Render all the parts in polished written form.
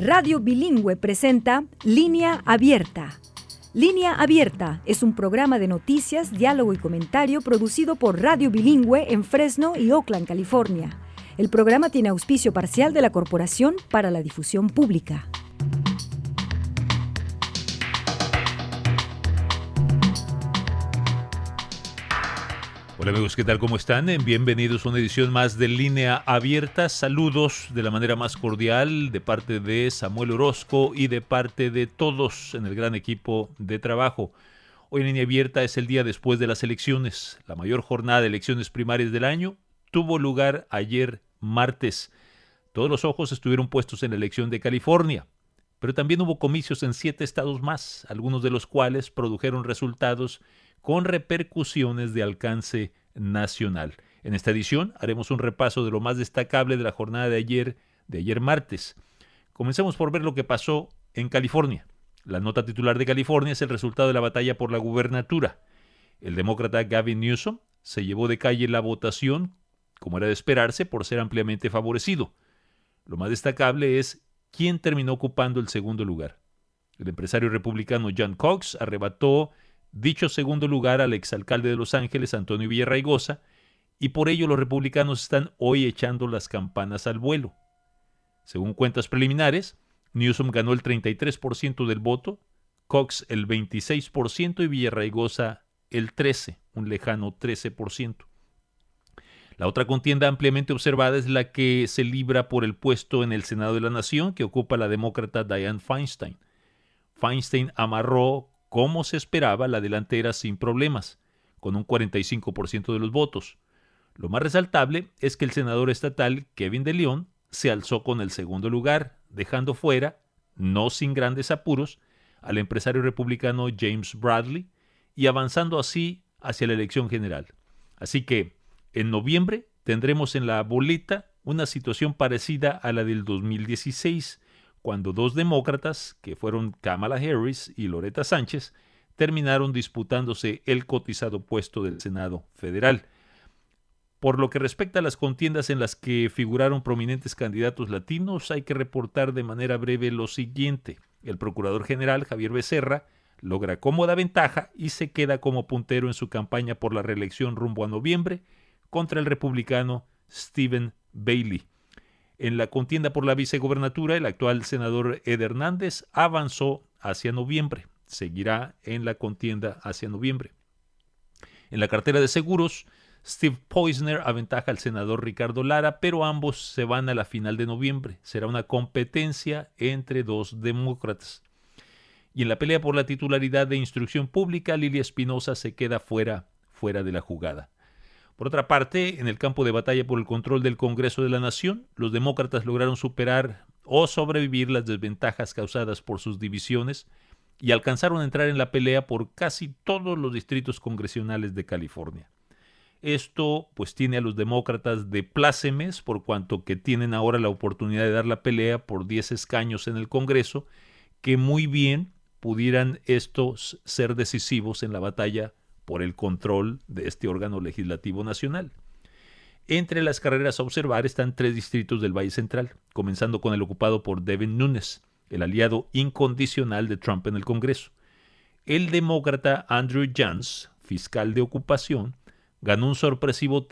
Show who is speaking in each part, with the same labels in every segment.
Speaker 1: Radio Bilingüe presenta Línea Abierta. Línea Abierta es un programa de noticias, diálogo y comentario producido por Radio Bilingüe en Fresno y Oakland, California. El programa tiene auspicio parcial de la Corporación para la Difusión Pública.
Speaker 2: Hola amigos, ¿qué tal? ¿Cómo están? Bienvenidos a una edición más de Línea Abierta. Saludos de la manera más cordial de parte de Samuel Orozco y de parte de todos en el gran equipo de trabajo. Hoy en Línea Abierta es el día después de las elecciones. La mayor jornada de elecciones primarias del año tuvo lugar ayer martes. Todos los ojos estuvieron puestos en la elección de California, pero también hubo comicios en 7 estados más, algunos de los cuales produjeron resultados con repercusiones de alcance nacional. En esta edición haremos un repaso de lo más destacable de la jornada de ayer martes. Comencemos por ver lo que pasó en California. La nota titular de California es el resultado de la batalla por la gubernatura. El demócrata Gavin Newsom se llevó de calle la votación, como era de esperarse, por ser ampliamente favorecido. Lo más destacable es quién terminó ocupando el segundo lugar. El empresario republicano John Cox arrebató dicho segundo lugar al exalcalde de Los Ángeles, Antonio Villarraigosa, y por ello los republicanos están hoy echando las campanas al vuelo. Según cuentas preliminares, Newsom ganó el 33% del voto, Cox el 26% y Villarraigosa el 13%, un lejano 13%. La otra contienda ampliamente observada es la que se libra por el puesto en el Senado de la Nación que ocupa la demócrata Dianne Feinstein. Feinstein amarró, como se esperaba, la delantera sin problemas, con un 45% de los votos. Lo más resaltable es que el senador estatal Kevin De Leon se alzó con el segundo lugar, dejando fuera, no sin grandes apuros, al empresario republicano James Bradley y avanzando así hacia la elección general. Así que, en noviembre, tendremos en la boleta una situación parecida a la del 2016, cuando dos demócratas, que fueron Kamala Harris y Loretta Sánchez, terminaron disputándose el cotizado puesto del Senado federal. Por lo que respecta a las contiendas en las que figuraron prominentes candidatos latinos, hay que reportar de manera breve lo siguiente. El procurador general Javier Becerra logra cómoda ventaja y se queda como puntero en su campaña por la reelección rumbo a noviembre contra el republicano Stephen Bailey. En la contienda por la vicegobernatura, el actual senador Ed Hernández avanzó hacia noviembre. Seguirá en la contienda hacia noviembre. En la cartera de seguros, Steve Poizner aventaja al senador Ricardo Lara, pero ambos se van a la final de noviembre. Será una competencia entre dos demócratas. Y en la pelea por la titularidad de instrucción pública, Lilia Espinosa se queda fuera de la jugada. Por otra parte, en el campo de batalla por el control del Congreso de la Nación, los demócratas lograron superar o sobrevivir las desventajas causadas por sus divisiones y alcanzaron a entrar en la pelea por casi todos los distritos congresionales de California. Esto pues tiene a los demócratas de plácemes por cuanto que tienen ahora la oportunidad de dar la pelea por 10 escaños en el Congreso, que muy bien pudieran estos ser decisivos en la batalla por el control de este órgano legislativo nacional. Entre las carreras a observar están 3 distritos del Valle Central, comenzando con el ocupado por Devin Nunes, el aliado incondicional de Trump en el Congreso. El demócrata Andrew Jones, fiscal de ocupación, ganó un sorpresivo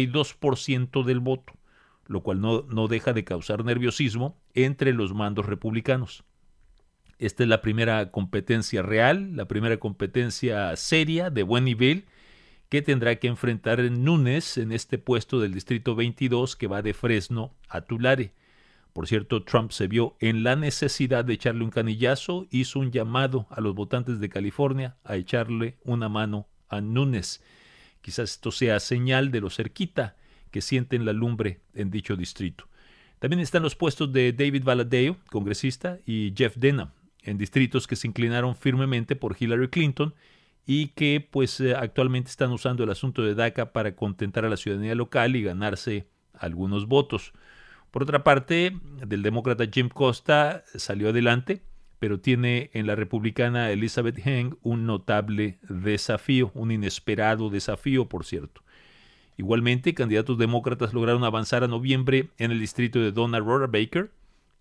Speaker 2: 32% del voto, lo cual no deja de causar nerviosismo entre los mandos republicanos. Esta es la primera competencia real, la primera competencia seria, de buen nivel, que tendrá que enfrentar Nunes en este puesto del Distrito 22 que va de Fresno a Tulare. Por cierto, Trump se vio en la necesidad de echarle un canillazo, hizo un llamado a los votantes de California a echarle una mano a Nunes. Quizás esto sea señal de lo cerquita que sienten la lumbre en dicho distrito. También están los puestos de David Valadao, congresista, y Jeff Denham, en distritos que se inclinaron firmemente por Hillary Clinton y que actualmente están usando el asunto de DACA para contentar a la ciudadanía local y ganarse algunos votos. Por otra parte, del demócrata Jim Costa salió adelante, pero tiene en la republicana Elizabeth Heng un notable desafío, un inesperado desafío, por cierto. Igualmente, candidatos demócratas lograron avanzar a noviembre en el distrito de Donna Rohrabacher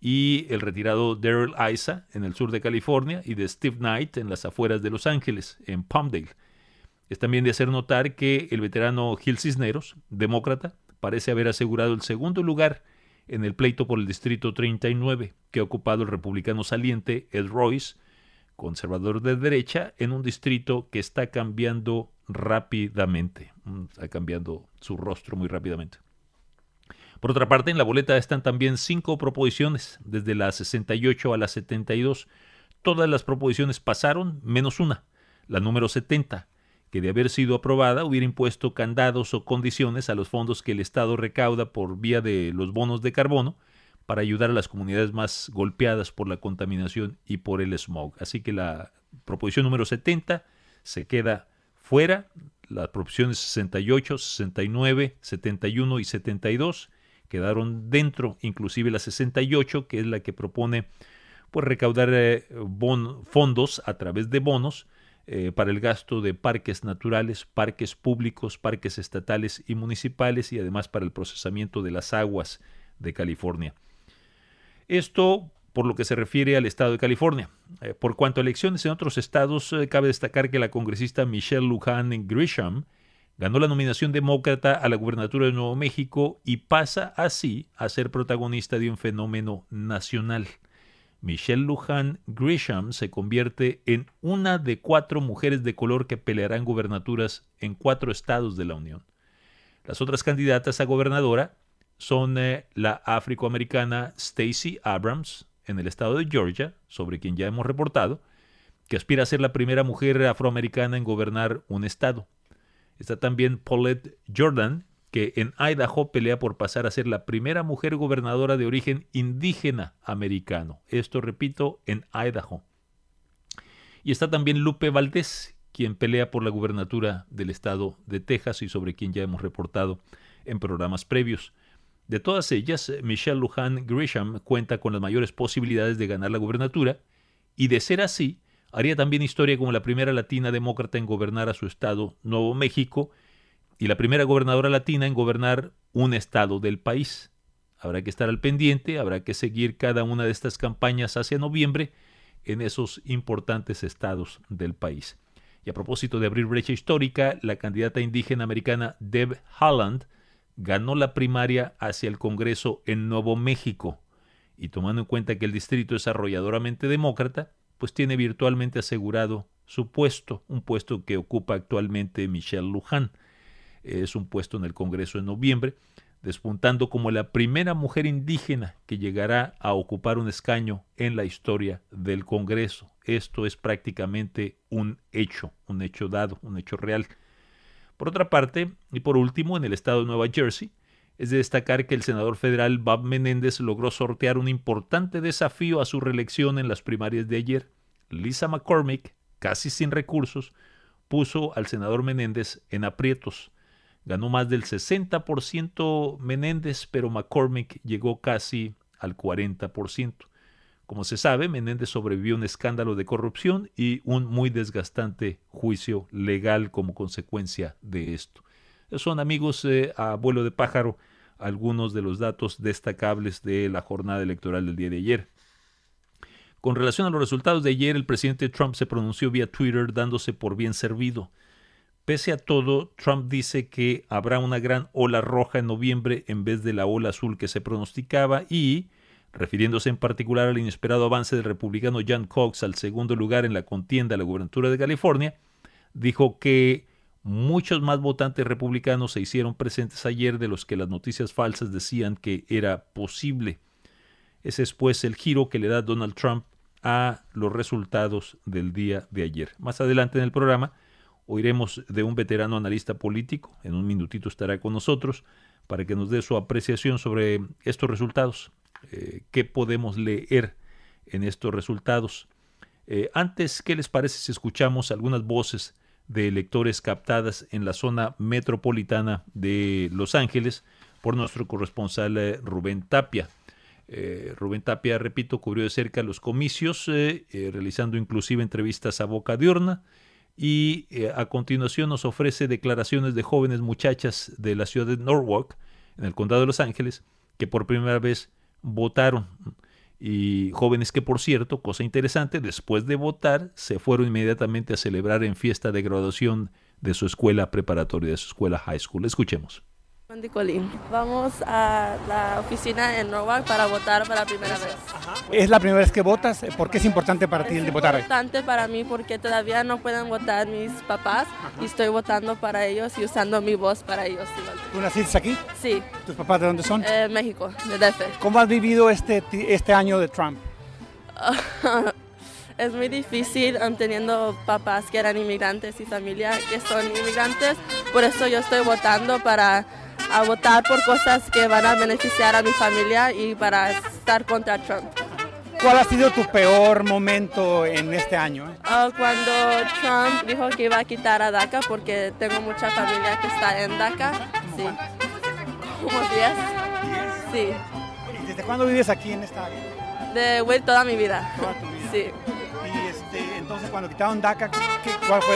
Speaker 2: y el retirado Darrell Issa en el sur de California y de Steve Knight en las afueras de Los Ángeles, en Palmdale. Es también de hacer notar que el veterano Gil Cisneros, demócrata, parece haber asegurado el segundo lugar en el pleito por el Distrito 39, que ha ocupado el republicano saliente Ed Royce, conservador de derecha, en un distrito que está cambiando rápidamente. Está cambiando su rostro muy rápidamente. Por otra parte, en la boleta están también 5 proposiciones, desde la 68 a la 72. Todas las proposiciones pasaron, menos una, la número 70, que de haber sido aprobada hubiera impuesto candados o condiciones a los fondos que el Estado recauda por vía de los bonos de carbono para ayudar a las comunidades más golpeadas por la contaminación y por el smog. Así que la proposición número 70 se queda fuera. Las proposiciones 68, 69, 71 y 72 quedaron dentro, inclusive la 68, que es la que propone pues recaudar fondos a través de bonos para el gasto de parques naturales, parques públicos, parques estatales y municipales, y además para el procesamiento de las aguas de California. Esto por lo que se refiere al estado de California. Por cuanto a elecciones en otros estados, cabe destacar que la congresista Michelle Lujan Grisham ganó la nominación demócrata a la gubernatura de Nuevo México y pasa así a ser protagonista de un fenómeno nacional. Michelle Lujan Grisham se convierte en una de 4 mujeres de color que pelearán gubernaturas en 4 estados de la Unión. Las otras candidatas a gobernadora son la afroamericana Stacey Abrams en el estado de Georgia, sobre quien ya hemos reportado, que aspira a ser la primera mujer afroamericana en gobernar un estado. Está también Paulette Jordan, que en Idaho pelea por pasar a ser la primera mujer gobernadora de origen indígena americano. Esto, repito, en Idaho. Y está también Lupe Valdés, quien pelea por la gubernatura del estado de Texas y sobre quien ya hemos reportado en programas previos. De todas ellas, Michelle Lujan Grisham cuenta con las mayores posibilidades de ganar la gubernatura y, de ser así, haría también historia como la primera latina demócrata en gobernar a su estado, Nuevo México, y la primera gobernadora latina en gobernar un estado del país. Habrá que estar al pendiente, habrá que seguir cada una de estas campañas hacia noviembre en esos importantes estados del país. Y a propósito de abrir brecha histórica, la candidata indígena americana Deb Haaland ganó la primaria hacia el Congreso en Nuevo México, y tomando en cuenta que el distrito es arrolladoramente demócrata, pues tiene virtualmente asegurado su puesto, un puesto que ocupa actualmente Michelle Lujan. Es un puesto en el Congreso en noviembre, despuntando como la primera mujer indígena que llegará a ocupar un escaño en la historia del Congreso. Esto es prácticamente un hecho dado, un hecho real. Por otra parte, y por último, en el estado de Nueva Jersey, es de destacar que el senador federal Bob Menéndez logró sortear un importante desafío a su reelección en las primarias de ayer. Lisa McCormick, casi sin recursos, puso al senador Menéndez en aprietos. Ganó más del 60% Menéndez, pero McCormick llegó casi al 40%. Como se sabe, Menéndez sobrevivió a un escándalo de corrupción y un muy desgastante juicio legal como consecuencia de esto. Son, amigos, a vuelo de pájaro, algunos de los datos destacables de la jornada electoral del día de ayer. Con relación a los resultados de ayer, el presidente Trump se pronunció vía Twitter dándose por bien servido. Pese a todo, Trump dice que habrá una gran ola roja en noviembre en vez de la ola azul que se pronosticaba y, refiriéndose en particular al inesperado avance del republicano John Cox al segundo lugar en la contienda a la gubernatura de California, dijo que muchos más votantes republicanos se hicieron presentes ayer de los que las noticias falsas decían que era posible. Ese es pues el giro que le da Donald Trump a los resultados del día de ayer. Más adelante en el programa oiremos de un veterano analista político, en un minutito estará con nosotros, para que nos dé su apreciación sobre estos resultados. ¿Qué podemos leer en estos resultados? Antes, ¿qué les parece si escuchamos algunas voces de electores captadas en la zona metropolitana de Los Ángeles por nuestro corresponsal Rubén Tapia? Rubén Tapia, repito, cubrió de cerca los comicios, realizando inclusive entrevistas a boca de urna, y a continuación nos ofrece declaraciones de jóvenes muchachas de la ciudad de Norwalk, en el condado de Los Ángeles, que por primera vez votaron. y jóvenes que, por cierto, cosa interesante, después de votar se fueron inmediatamente a celebrar en fiesta de graduación de su escuela preparatoria, de su escuela high school. Escuchemos.
Speaker 3: Wendy Colín. Vamos a la oficina en Norwalk para votar para la primera vez.
Speaker 4: ¿Es la primera vez que votas? ¿Por qué es importante para ti el de votar hoy?
Speaker 3: Es importante para mí porque todavía no pueden votar mis papás y estoy votando para ellos y usando mi voz para ellos.
Speaker 4: ¿Tú naciste aquí?
Speaker 3: Sí.
Speaker 4: ¿Tus papás de dónde son?
Speaker 3: México, de DF.
Speaker 4: ¿Cómo has vivido este año de Trump?
Speaker 3: Es muy difícil teniendo papás que eran inmigrantes y familia que son inmigrantes. Por eso yo estoy votando para votar por cosas que van a beneficiar a mi familia y para estar contra Trump.
Speaker 4: ¿Cuál ha sido tu peor momento en este año?
Speaker 3: Cuando Trump dijo que iba a quitar a DACA porque tengo mucha familia que está en DACA. Sí. ¿Como 10? Sí.
Speaker 4: ¿Y desde cuándo vives aquí en esta área?
Speaker 3: De toda mi vida.
Speaker 4: Toda tu vida.
Speaker 3: Sí.
Speaker 4: Y entonces cuando quitaron DACA, ¿cuál fue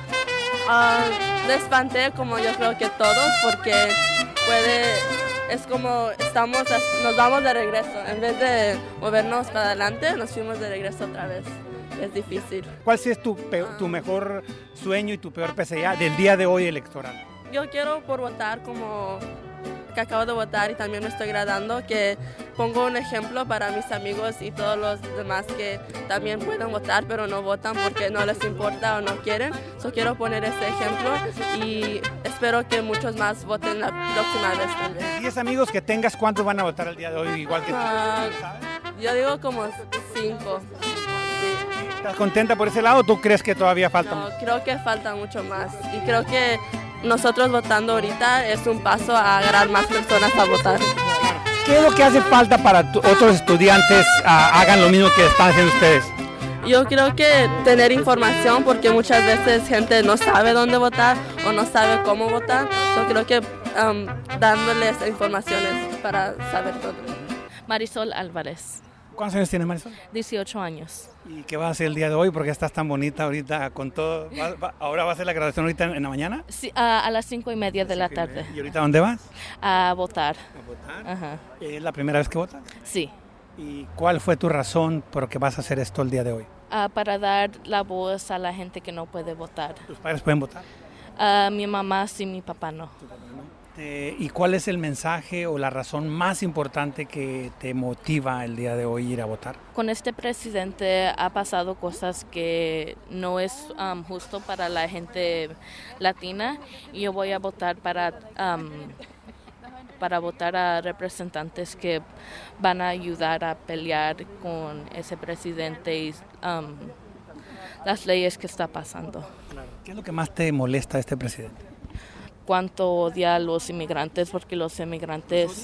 Speaker 4: tu...?
Speaker 3: Me espanté como yo creo que todos porque es como nos vamos de regreso. En vez de movernos para adelante, nos fuimos de regreso otra vez. Es difícil.
Speaker 4: ¿Cuál es tu mejor sueño y tu peor pesadilla del día de hoy electoral?
Speaker 3: Yo quiero por votar como que acabo de votar y también me estoy graduando, que pongo un ejemplo para mis amigos y todos los demás que también pueden votar pero no votan porque no les importa o no quieren. Quiero poner ese ejemplo y espero que muchos más voten la próxima vez también.
Speaker 4: 10 amigos que tengas, ¿cuántos van a votar el día de hoy igual que tú?
Speaker 3: Yo digo como 5.
Speaker 4: ¿Estás contenta por ese lado o tú crees que todavía falta?
Speaker 3: No, creo que falta mucho más y creo que nosotros votando ahorita es un paso a agarrar más personas a votar.
Speaker 4: ¿Qué es lo que hace falta para otros estudiantes hagan lo mismo que están haciendo ustedes?
Speaker 3: Yo creo que tener información porque muchas veces gente no sabe dónde votar o no sabe cómo votar. Yo creo que dándoles informaciones para saber todo.
Speaker 5: Marisol Álvarez.
Speaker 4: ¿Cuántos años tienes, Marisol?
Speaker 5: 18 años.
Speaker 4: ¿Y qué vas a hacer el día de hoy? ¿Por qué estás tan bonita ahorita con todo? ¿Ahora va a ser la graduación ahorita en la mañana?
Speaker 5: Sí, a las 5:30 de la tarde.
Speaker 4: ¿Y ahorita dónde vas?
Speaker 5: A votar.
Speaker 4: ¿A votar?
Speaker 5: Ajá.
Speaker 4: ¿Es la primera vez que votas?
Speaker 5: Sí.
Speaker 4: ¿Y cuál fue tu razón por qué vas a hacer esto el día de hoy?
Speaker 5: Para dar la voz a la gente que no puede votar.
Speaker 4: ¿Tus padres pueden votar?
Speaker 5: Mi mamá sí, mi papá no.
Speaker 4: ¿Y cuál es el mensaje o la razón más importante que te motiva el día de hoy ir a votar?
Speaker 5: Con este presidente ha pasado cosas que no es justo para la gente latina y yo voy a votar para votar a representantes que van a ayudar a pelear con ese presidente y las leyes que está pasando.
Speaker 4: ¿Qué es lo que más te molesta de este presidente?
Speaker 5: Cuánto odia a los inmigrantes, porque los inmigrantes,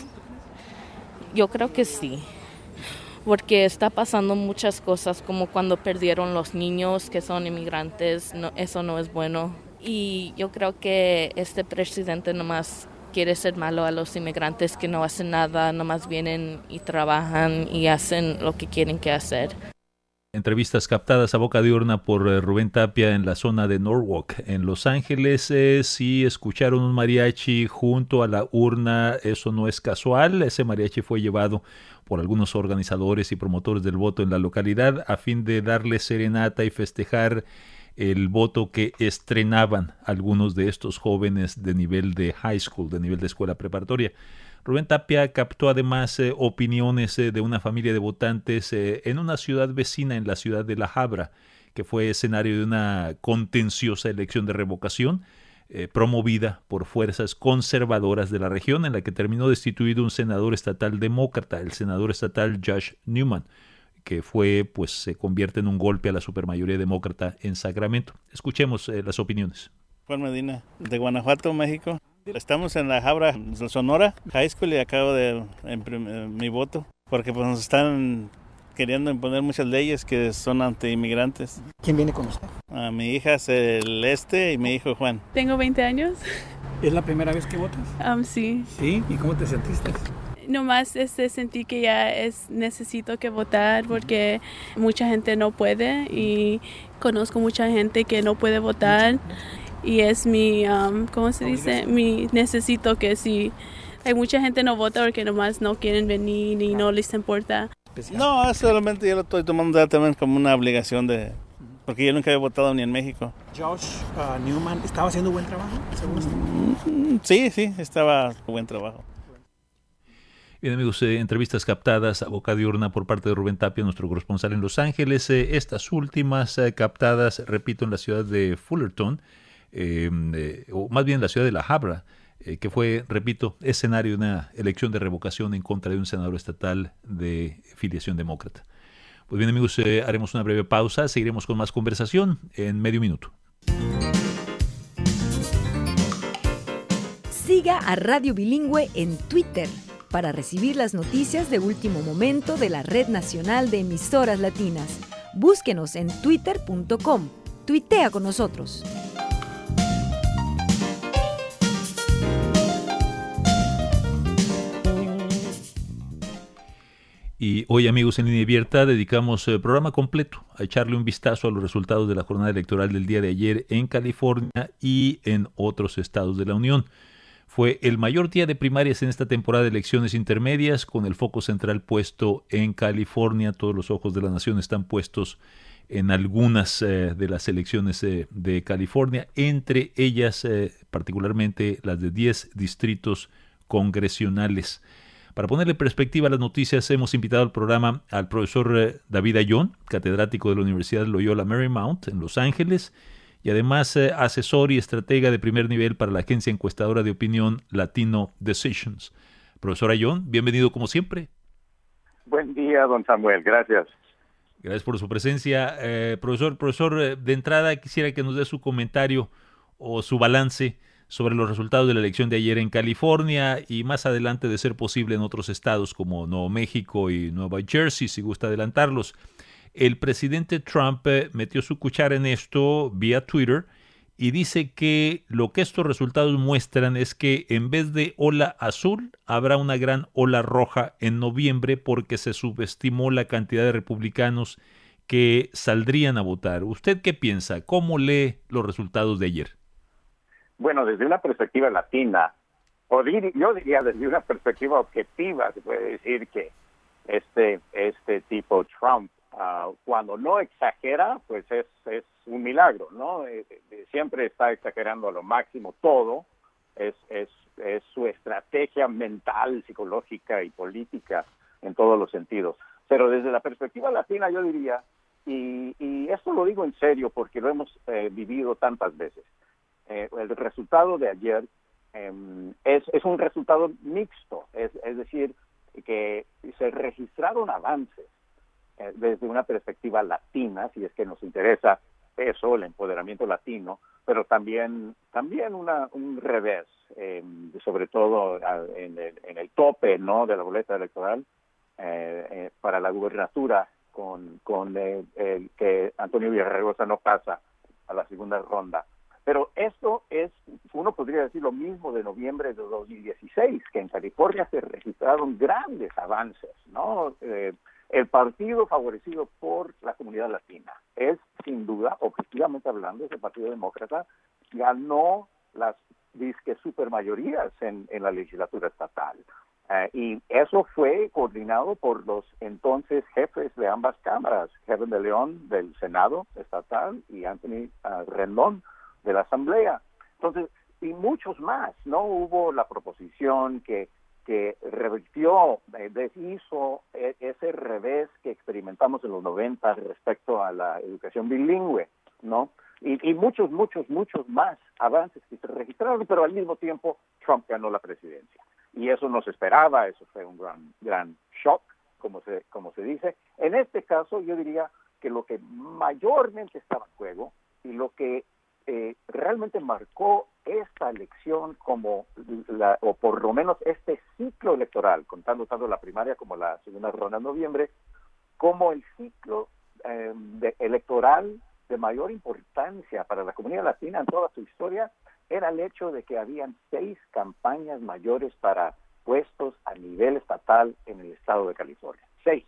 Speaker 5: yo creo que sí, porque está pasando muchas cosas como cuando perdieron los niños que son inmigrantes, eso no es bueno. Y yo creo que este presidente nomás quiere ser malo a los inmigrantes que no hacen nada, nomás vienen y trabajan y hacen lo que quieren que hacer.
Speaker 2: Entrevistas captadas a boca de urna por Rubén Tapia en la zona de Norwalk, en Los Ángeles. Si escucharon un mariachi junto a la urna, eso no es casual. Ese mariachi fue llevado por algunos organizadores y promotores del voto en la localidad a fin de darle serenata y festejar el voto que estrenaban algunos de estos jóvenes de nivel de high school, de nivel de escuela preparatoria. Rubén Tapia captó además opiniones de una familia de votantes en una ciudad vecina, en la ciudad de La Habra, que fue escenario de una contenciosa elección de revocación promovida por fuerzas conservadoras de la región, en la que terminó destituido un senador estatal demócrata, el senador estatal Josh Newman, que se convierte en un golpe a la supermayoría demócrata en Sacramento. Escuchemos las opiniones.
Speaker 6: Juan Medina, de Guanajuato, México. Estamos en La Habra, Sonora, High School, y acabo de imprimir mi voto, porque pues nos están queriendo imponer muchas leyes que son anti-inmigrantes.
Speaker 4: ¿Quién viene con usted?
Speaker 6: Mi hija es Celeste y mi hijo Juan.
Speaker 7: Tengo 20 años.
Speaker 4: ¿Es la primera vez que votas?
Speaker 7: Sí.
Speaker 4: ¿Sí? ¿Y cómo te sentiste?
Speaker 7: Nomás sentí que ya necesito que votar porque mucha gente no puede y conozco mucha gente que no puede votar. Y es mi, ¿cómo se dice? Necesito que si hay mucha gente no vota porque nomás no quieren venir y no les importa.
Speaker 4: especial?
Speaker 6: No, solamente yo lo estoy tomando ya también como una obligación porque yo nunca había votado ni en México.
Speaker 4: Josh Newman, ¿estaba haciendo buen trabajo, según usted?
Speaker 6: Sí, estaba buen trabajo.
Speaker 2: Bien, amigos, entrevistas captadas a boca diurna por parte de Rubén Tapia, nuestro corresponsal en Los Ángeles. Estas últimas captadas, repito, en la ciudad de Fullerton, o más bien la ciudad de La Habra, que fue, repito, escenario de una elección de revocación en contra de un senador estatal de filiación demócrata. Pues bien, amigos, haremos una breve pausa, seguiremos con más conversación en medio minuto.
Speaker 1: Siga a Radio Bilingüe en Twitter para recibir las noticias de último momento de la Red Nacional de Emisoras Latinas. Búsquenos en twitter.com. Tuitea con nosotros.
Speaker 2: Y hoy, amigos, en Línea Abierta dedicamos programa completo a echarle un vistazo a los resultados de la jornada electoral del día de ayer en California y en otros estados de la Unión. Fue el mayor día de primarias en esta temporada de elecciones intermedias, con el foco central puesto en California. Todos los ojos de la nación están puestos en algunas de las elecciones de California, entre ellas particularmente las de 10 distritos congresionales. Para ponerle perspectiva a las noticias, hemos invitado al programa al profesor David Ayón, catedrático de la Universidad Loyola Marymount en Los Ángeles, y además asesor y estratega de primer nivel para la agencia encuestadora de opinión Latino Decisions. Profesor Ayón, bienvenido como siempre.
Speaker 8: Buen día, don Samuel, gracias.
Speaker 2: Gracias por su presencia. Profesor, de entrada quisiera que nos dé su comentario o su balance sobre los resultados de la elección de ayer en California y más adelante, de ser posible, en otros estados como Nuevo México y Nueva Jersey, si gusta adelantarlos. El presidente Trump metió su cuchara en esto vía Twitter y dice que lo que estos resultados muestran es que en vez de ola azul habrá una gran ola roja en noviembre porque se subestimó la cantidad de republicanos que saldrían a votar. ¿Usted qué piensa? ¿Cómo lee los resultados de ayer?
Speaker 8: Bueno, desde una perspectiva latina, yo diría desde una perspectiva objetiva, se puede decir que este tipo Trump, cuando no exagera, pues es un milagro, ¿no? Siempre está exagerando a lo máximo todo, es su estrategia mental, psicológica y política en todos los sentidos. Pero desde la perspectiva latina yo diría, y esto lo digo en serio porque lo hemos vivido tantas veces, el resultado de ayer es un resultado mixto, es decir, que se registraron avances desde una perspectiva latina, si es que nos interesa eso, el empoderamiento latino, pero también un revés, sobre todo en el tope, ¿no?, de la boleta electoral para la gubernatura, con el que Antonio Villaraigosa no pasa a la segunda ronda. Pero esto uno podría decir lo mismo de noviembre de 2016, que en California se registraron grandes avances, ¿no? El partido favorecido por la comunidad latina es, sin duda, objetivamente hablando, ese Partido Demócrata ganó las disque supermayorías en la legislatura estatal. Y eso fue coordinado por los entonces jefes de ambas cámaras, Kevin de León del Senado estatal y Anthony Rendón de la Asamblea. Entonces, y muchos más, ¿no? Hubo la proposición que revirtió, deshizo ese revés que experimentamos en los 90 respecto a la educación bilingüe, ¿no? Y muchos más avances que se registraron, pero al mismo tiempo Trump ganó la presidencia. Y eso no se esperaba, eso fue un gran shock, como se dice. En este caso, yo diría que lo que mayormente estaba en juego y lo que realmente marcó esta elección o por lo menos este ciclo electoral, contando tanto la primaria como la segunda ronda en noviembre, como el ciclo electoral de mayor importancia para la comunidad latina en toda su historia, era el hecho de que habían 6 campañas mayores para puestos a nivel estatal en el estado de California. 6.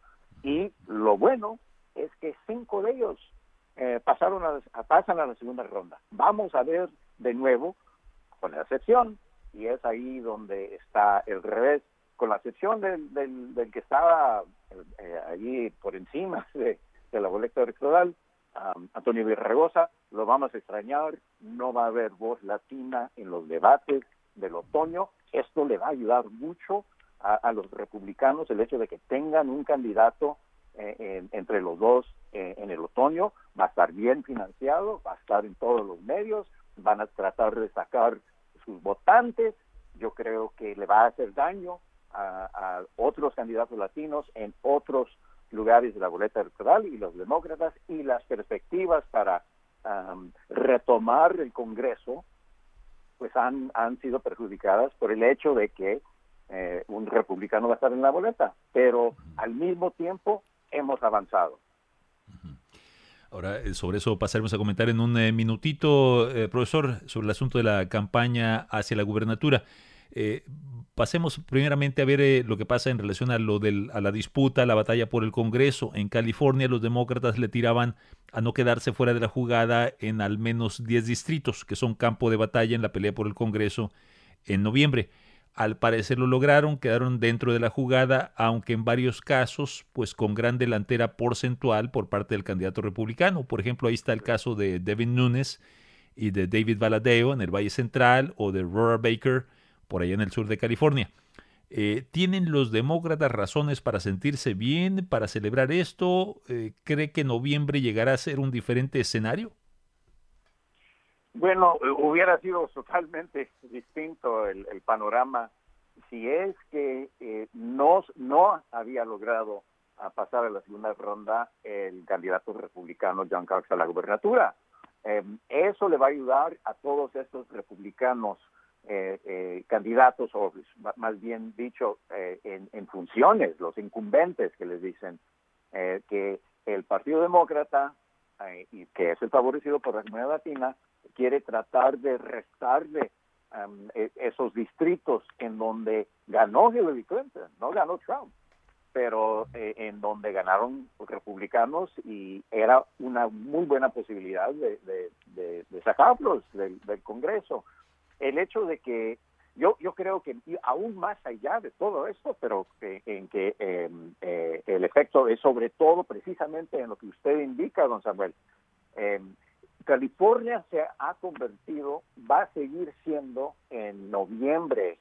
Speaker 8: Y lo bueno es que 5 de ellos pasan a la segunda ronda. Vamos a ver de nuevo, con la excepción, y es ahí donde está el revés, con la excepción del que estaba allí por encima de la boleta electoral, Antonio Villaraigosa, lo vamos a extrañar, no va a haber voz latina en los debates del otoño. Esto le va a ayudar mucho a los republicanos, el hecho de que tengan un candidato entre los dos en el otoño. Va a estar bien financiado, va a estar en todos los medios, van a tratar de sacar sus votantes. Yo creo que le va a hacer daño a otros candidatos latinos en otros lugares de la boleta electoral, y los demócratas, y las perspectivas para retomar el Congreso pues han sido perjudicadas por el hecho de que un republicano va a estar en la boleta, pero al mismo tiempo hemos avanzado.
Speaker 2: Ahora, sobre eso pasaremos a comentar en un minutito, profesor, sobre el asunto de la campaña hacia la gubernatura. Pasemos primeramente a ver lo que pasa en relación a la disputa, a la batalla por el Congreso. En California los demócratas le tiraban a no quedarse fuera de la jugada en al menos 10 distritos, que son campo de batalla en la pelea por el Congreso en noviembre. Al parecer lo lograron, quedaron dentro de la jugada, aunque en varios casos, pues con gran delantera porcentual por parte del candidato republicano. Por ejemplo, ahí está el caso de Devin Nunes y de David Valadao en el Valle Central, o de Roar Baker por allá en el sur de California. ¿Tienen los demócratas razones para sentirse bien, para celebrar esto? ¿Cree que noviembre llegará a ser un diferente escenario?
Speaker 8: Bueno, hubiera sido totalmente distinto el panorama si es que no había logrado pasar a la segunda ronda el candidato republicano John Cox a la gubernatura. Eso le va a ayudar a todos estos republicanos candidatos, o más bien dicho, en funciones, los incumbentes que les dicen, que el Partido Demócrata, y que es el favorecido por la comunidad latina, quiere tratar de restarle esos distritos en donde ganó Hillary Clinton, no ganó Trump, pero en donde ganaron los republicanos, y era una muy buena posibilidad de sacarlos del Congreso. El hecho de que yo creo que aún más allá de todo esto, pero en que el efecto es sobre todo precisamente en lo que usted indica, don Samuel. California se ha convertido, va a seguir siendo en noviembre,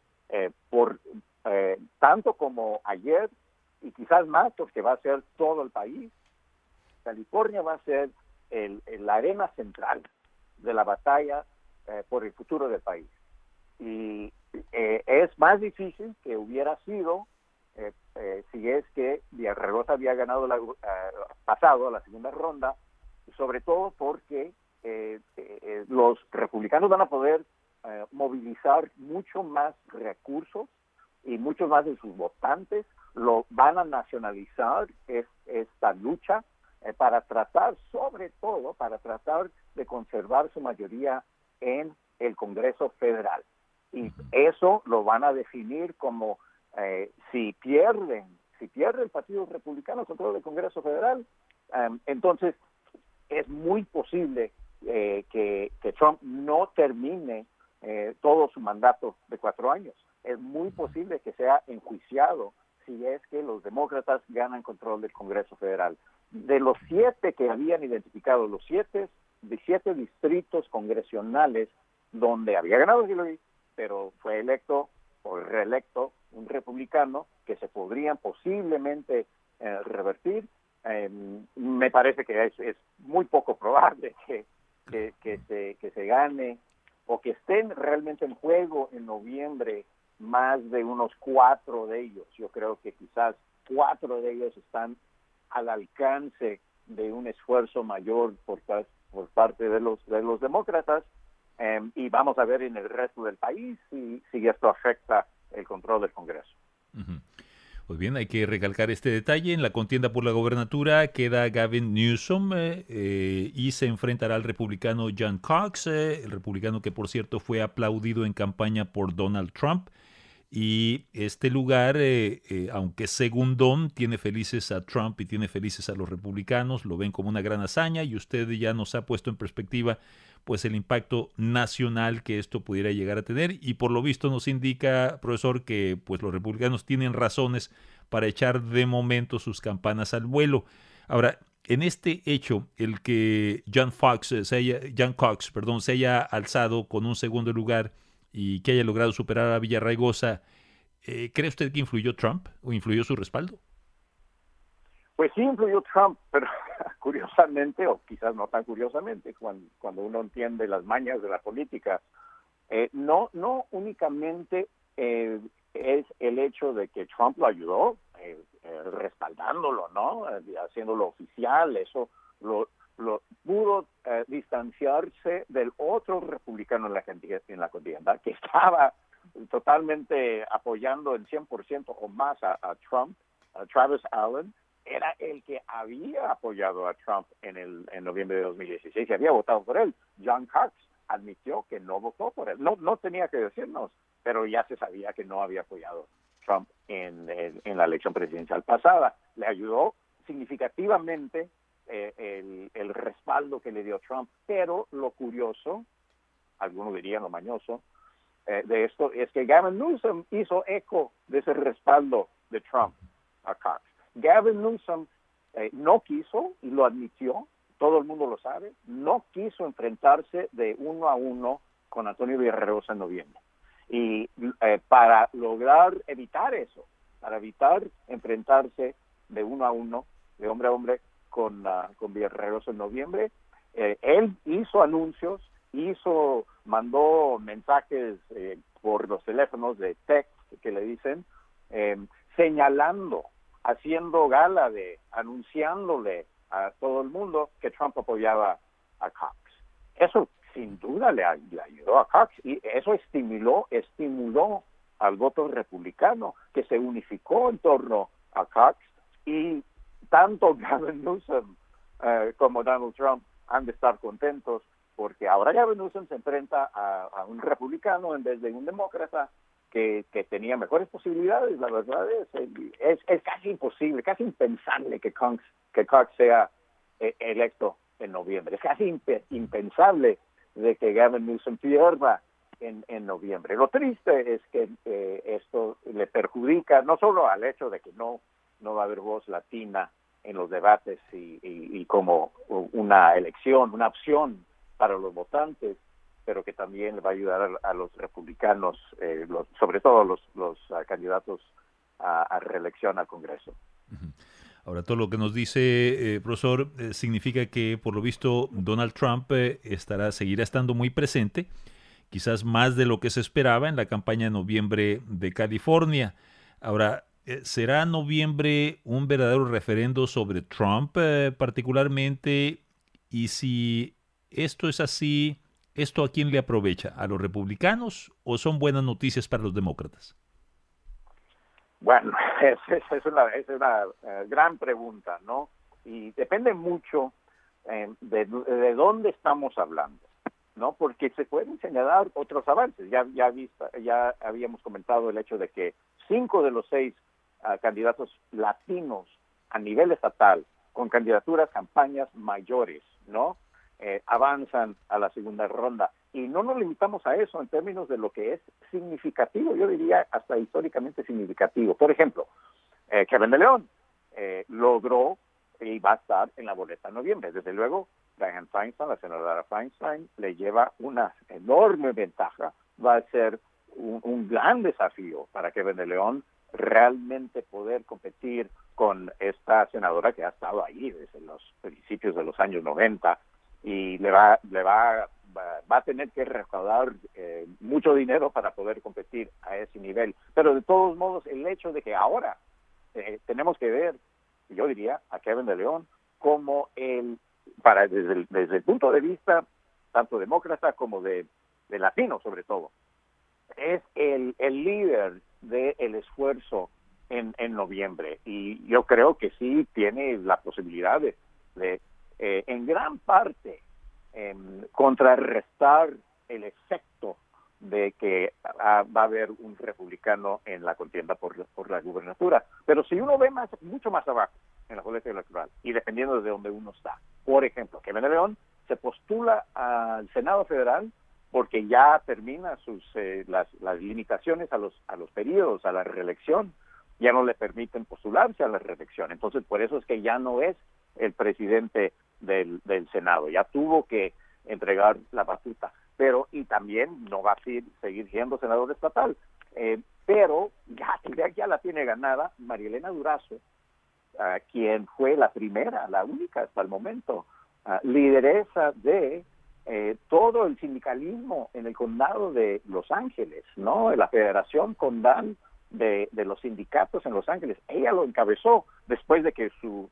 Speaker 8: tanto como ayer, y quizás más, porque va a ser todo el país. California va a ser la arena central de la batalla por el futuro del país. Y es más difícil que hubiera sido si es que Villaraigosa había ganado pasado a la segunda ronda, sobre todo porque los republicanos van a poder movilizar mucho más recursos y muchos más de sus votantes, lo van a nacionalizar esta lucha para tratar, sobre todo, para tratar de conservar su mayoría en el Congreso Federal. Y eso lo van a definir como si pierde el Partido Republicano control del Congreso Federal, entonces es muy posible que Trump no termine todo su mandato de 4 años. Es muy posible que sea enjuiciado si es que los demócratas ganan control del Congreso Federal. De los 7 que habían identificado, los 7 distritos congresionales donde había ganado Hillary, pero fue electo o reelecto un republicano, que se podrían posiblemente revertir, me parece que es muy poco probable que se gane, o que estén realmente en juego en noviembre más de unos 4 de ellos. Yo creo que quizás 4 de ellos están al alcance de un esfuerzo mayor por parte de los demócratas, y vamos a ver en el resto del país si esto afecta el control del Congreso.
Speaker 2: Uh-huh. Pues bien, hay que recalcar este detalle. En la contienda por la gobernatura queda Gavin Newsom y se enfrentará al republicano John Cox, el republicano que, por cierto, fue aplaudido en campaña por Donald Trump. Y este lugar, aunque segundón, tiene felices a Trump y tiene felices a los republicanos, lo ven como una gran hazaña, y usted ya nos ha puesto en perspectiva pues el impacto nacional que esto pudiera llegar a tener, y por lo visto nos indica, profesor, que pues los republicanos tienen razones para echar de momento sus campanas al vuelo. Ahora, en este hecho, el que John Cox se haya alzado con un segundo lugar y que haya logrado superar a Villarraigosa, ¿cree usted que influyó Trump o influyó su respaldo?
Speaker 8: Pues sí influyó Trump, pero curiosamente, o quizás no tan curiosamente, cuando uno entiende las mañas de la política, no únicamente es el hecho de que Trump lo ayudó, respaldándolo, ¿no? Haciéndolo oficial, eso lo pudo distanciarse del otro republicano en la contienda, que estaba totalmente apoyando el 100% o más a Trump. Travis Allen era el que había apoyado a Trump en noviembre de 2016 y había votado por él. John Cox admitió que no votó por él. No tenía que decirnos, pero ya se sabía que no había apoyado Trump en la elección presidencial pasada. Le ayudó significativamente el respaldo que le dio Trump, pero lo curioso, algunos dirían lo mañoso, de esto es que Gavin Newsom hizo eco de ese respaldo de Trump a Cox. Gavin Newsom no quiso, y lo admitió, todo el mundo lo sabe, no quiso enfrentarse de 1-1 con Antonio Villarraigosa en noviembre. Y para lograr evitar eso, para evitar enfrentarse de 1-1, de hombre a hombre con Villarraigosa en noviembre, él hizo anuncios, mandó mensajes por los teléfonos de text que le dicen, señalando, haciendo gala anunciándole a todo el mundo que Trump apoyaba a Cox. Eso sin duda le ayudó a Cox y eso estimuló al voto republicano que se unificó en torno a Cox, y tanto Gavin Newsom como Donald Trump han de estar contentos porque ahora Gavin Newsom se enfrenta a un republicano en vez de un demócrata que tenía mejores posibilidades. La verdad es casi imposible, casi impensable que Cox sea electo en noviembre. Es casi impensable de que Gavin Newsom pierda en noviembre. Lo triste es que esto le perjudica no solo al hecho de que no va a haber voz latina en los debates y como una elección, una opción para los votantes, pero que también le va a ayudar a los republicanos, sobre todo los candidatos a reelección al Congreso.
Speaker 2: Ahora, todo lo que nos dice, profesor, significa que, por lo visto, Donald Trump seguirá estando muy presente, quizás más de lo que se esperaba en la campaña de noviembre de California. Ahora, ¿será noviembre un verdadero referendo sobre Trump particularmente? Y si esto es así, ¿esto a quién le aprovecha? ¿A los republicanos o son buenas noticias para los demócratas?
Speaker 8: Bueno, es una gran pregunta, ¿no? Y depende mucho de dónde estamos hablando, ¿no? Porque se pueden señalar otros avances. Ya habíamos comentado el hecho de que 5 de los 6 candidatos latinos a nivel estatal, con campañas mayores, ¿no? Avanzan a la segunda ronda. Y no nos limitamos a eso en términos de lo que es significativo, yo diría hasta históricamente significativo. Por ejemplo, Kevin de León logró y va a estar en la boleta en noviembre. Desde luego, Dianne Feinstein, la senadora Feinstein, le lleva una enorme ventaja. Va a ser un gran desafío para Kevin de León realmente poder competir con esta senadora que ha estado ahí desde los principios de los años 90 y le va a tener que recaudar mucho dinero para poder competir a ese nivel. Pero de todos modos, el hecho de que ahora tenemos que ver, yo diría, a Kevin de León como desde el punto de vista tanto demócrata como de latino sobre todo, es el líder del esfuerzo en noviembre, y yo creo que sí tiene la posibilidad de en gran parte contrarrestar el efecto de que va a haber un republicano en la contienda por la gubernatura. Pero si uno ve mucho más abajo en la boleta electoral, y dependiendo de donde uno está, por ejemplo, Kevin de León se postula al Senado Federal porque ya termina las limitaciones a los periodos, a la reelección, ya no le permiten postularse a la reelección. Entonces, por eso es que ya no es el presidente del Senado, ya tuvo que entregar la batuta, y también no va a seguir siendo senador estatal, pero ya la tiene ganada Marielena Durazo, quien fue la única hasta el momento, lideresa de todo el sindicalismo en el condado de Los Ángeles, ¿no? La Federación Condal de los sindicatos en Los Ángeles. Ella lo encabezó después de que su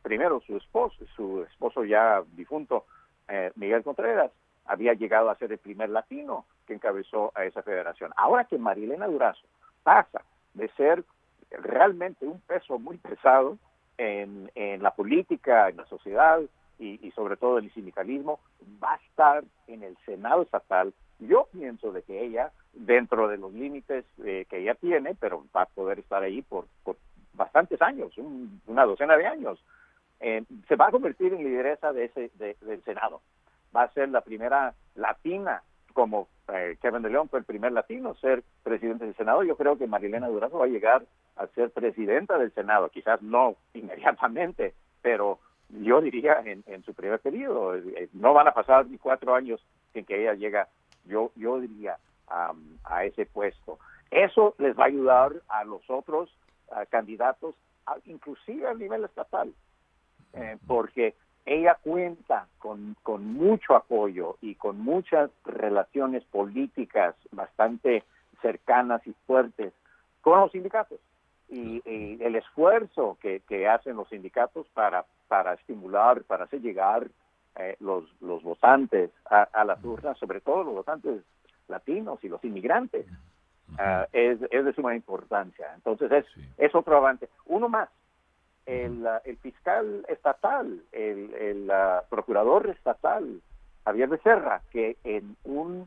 Speaker 8: esposo ya difunto, Miguel Contreras, había llegado a ser el primer latino que encabezó a esa federación. Ahora que Marielena Durazo pasa de ser realmente un peso muy pesado en la política, en la sociedad y sobre todo en el sindicalismo, va a estar en el Senado estatal. Yo pienso de que ella, dentro de los límites que ella tiene, pero va a poder estar ahí por bastantes años, una docena de años, se va a convertir en lideresa del Senado. Va a ser la primera latina, como Kevin de León fue el primer latino a ser presidente del Senado. Yo creo que Marielena Durazo va a llegar a ser presidenta del Senado, quizás no inmediatamente, pero yo diría en su primer periodo. No van a pasar ni 4 años sin que ella llegue, yo diría, a ese puesto. Eso les va a ayudar a los otros candidatos, inclusive a nivel estatal, porque ella cuenta con mucho apoyo y con muchas relaciones políticas bastante cercanas y fuertes con los sindicatos. Y el esfuerzo que hacen los sindicatos para estimular, para hacer llegar los votantes a las urnas, sobre todo los votantes latinos y los inmigrantes, es de suma importancia. Entonces es otro avance. Uno más. El fiscal estatal, el procurador estatal, Javier Becerra, que en un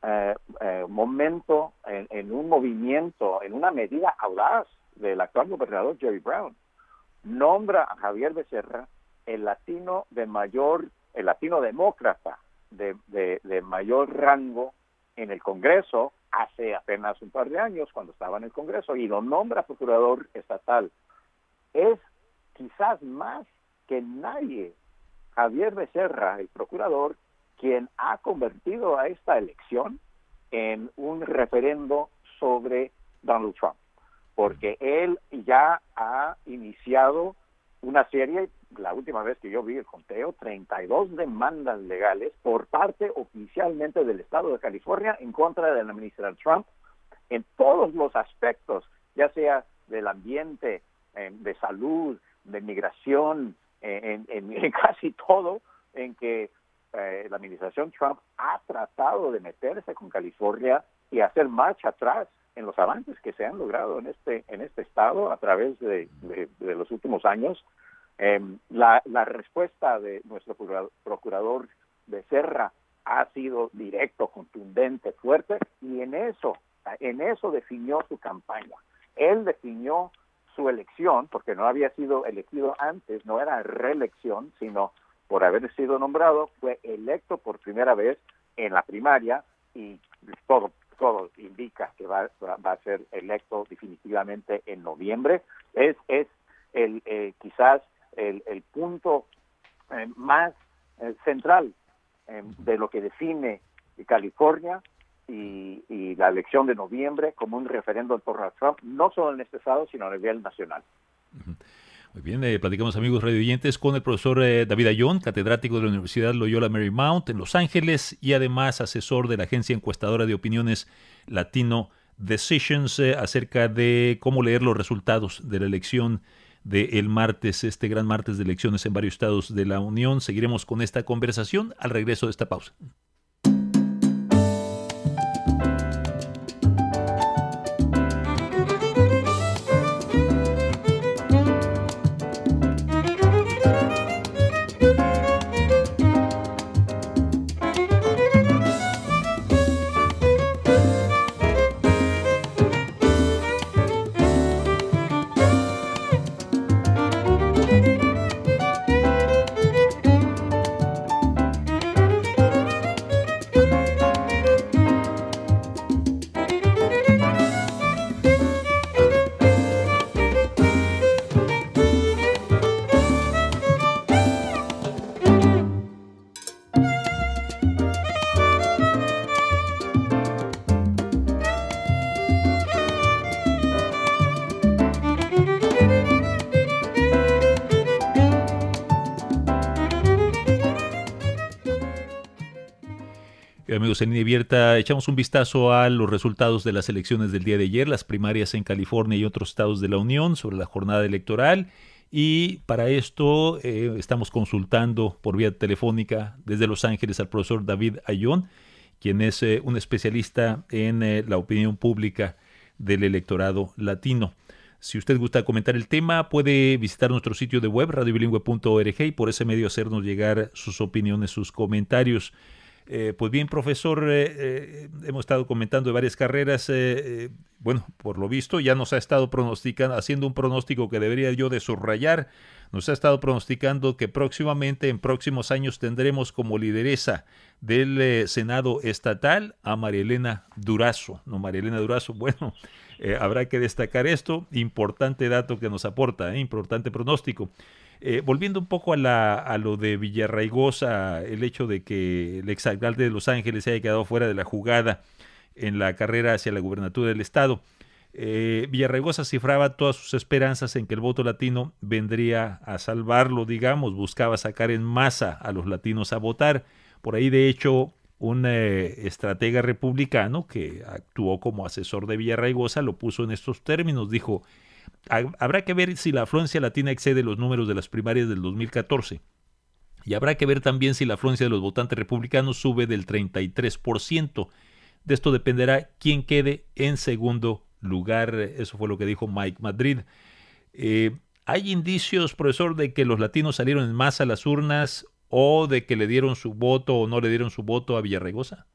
Speaker 8: momento, en un movimiento, en una medida audaz del actual gobernador Jerry Brown, nombra a Javier Becerra el latino demócrata de mayor rango en el Congreso hace apenas un par de años, cuando estaba en el Congreso, y lo nombra procurador estatal. Es quizás más que nadie, Javier Becerra, el procurador, quien ha convertido a esta elección en un referendo sobre Donald Trump, porque él ya ha iniciado una serie, la última vez que yo vi el conteo, 32 demandas legales por parte oficialmente del estado de California en contra de la administración Trump en todos los aspectos, ya sea del ambiente, de salud, de migración, en casi todo, en que la administración Trump ha tratado de meterse con California y hacer marcha atrás en los avances que se han logrado en este estado a través de los últimos años. La respuesta de nuestro procurador Becerra ha sido directo, contundente, fuerte, y en eso definió su campaña. Él definió su elección, porque no había sido elegido antes, no era reelección, sino por haber sido nombrado, fue electo por primera vez en la primaria, y todo indica que va a ser electo definitivamente en noviembre. Es quizás el punto más central de lo que define California y la elección de noviembre como un referendo por Trump, no solo en este estado, sino a nivel nacional.
Speaker 2: Muy bien, platicamos, amigos radioyentes, con el profesor David Ayón, catedrático de la Universidad Loyola Marymount en Los Ángeles y además asesor de la agencia encuestadora de opiniones Latino Decisions, acerca de cómo leer los resultados de la elección del martes, este gran martes de elecciones en varios estados de la Unión. Seguiremos con esta conversación al regreso de esta pausa. Amigos en Línea Abierta, echamos un vistazo a los resultados de las elecciones del día de ayer, las primarias en California y otros estados de la Unión sobre la jornada electoral. Y para esto estamos consultando por vía telefónica desde Los Ángeles al profesor David Ayón, quien es un especialista en la opinión pública del electorado latino. Si usted gusta comentar el tema, puede visitar nuestro sitio de web, radiobilingüe.org, y por ese medio hacernos llegar sus opiniones, sus comentarios. Pues bien, profesor, hemos estado comentando de varias carreras. Bueno, por lo visto ya nos ha estado pronosticando, haciendo un pronóstico que debería yo de subrayar. Nos ha estado pronosticando que próximamente, en próximos años, tendremos como lideresa del Senado estatal a María Elena Durazo. No, María Elena Durazo, bueno, habrá que destacar esto. Importante dato que nos aporta, importante pronóstico. Volviendo un poco a lo de Villarraigosa, el hecho de que el exalcalde de Los Ángeles se haya quedado fuera de la jugada en la carrera hacia la gubernatura del estado. Villarraigosa cifraba todas sus esperanzas en que el voto latino vendría a salvarlo, digamos, buscaba sacar en masa a los latinos a votar. Por ahí, de hecho, un estratega republicano que actuó como asesor de Villarraigosa lo puso en estos términos, dijo: habrá que ver si la afluencia latina excede los números de las primarias del 2014 y habrá que ver también si la afluencia de los votantes republicanos sube del 33%. De esto dependerá quién quede en segundo lugar. Eso fue lo que dijo Mike Madrid. ¿Hay indicios, profesor, de que los latinos salieron en masa a las urnas o de que le dieron su voto o no le dieron su voto a Villarraigosa?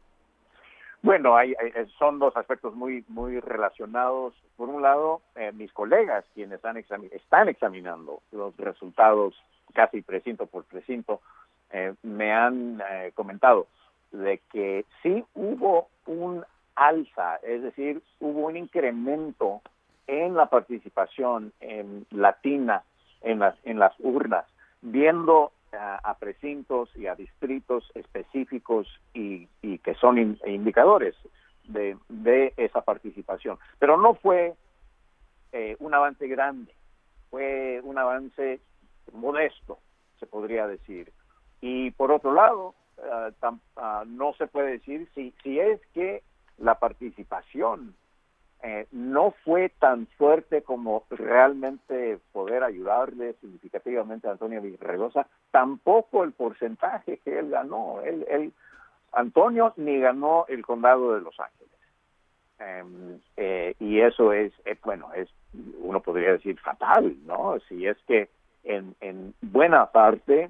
Speaker 8: Bueno, son dos aspectos muy relacionados. Por un lado, mis colegas, quienes están examinando los resultados casi precinto por precinto, me han comentado de que sí hubo un alza, es decir, hubo un incremento en la participación latina en las urnas, viendo a precintos y a distritos específicos y que son indicadores de esa participación. Pero no fue un avance grande, fue un avance modesto, se podría decir. Y por otro lado, no se puede decir si es que la participación no fue tan fuerte como realmente poder ayudarle significativamente a Antonio Villarraigosa, tampoco el porcentaje que él ganó. Antonio ni ganó el condado de Los Ángeles. Y eso es uno podría decir fatal, ¿no? Si es que en buena parte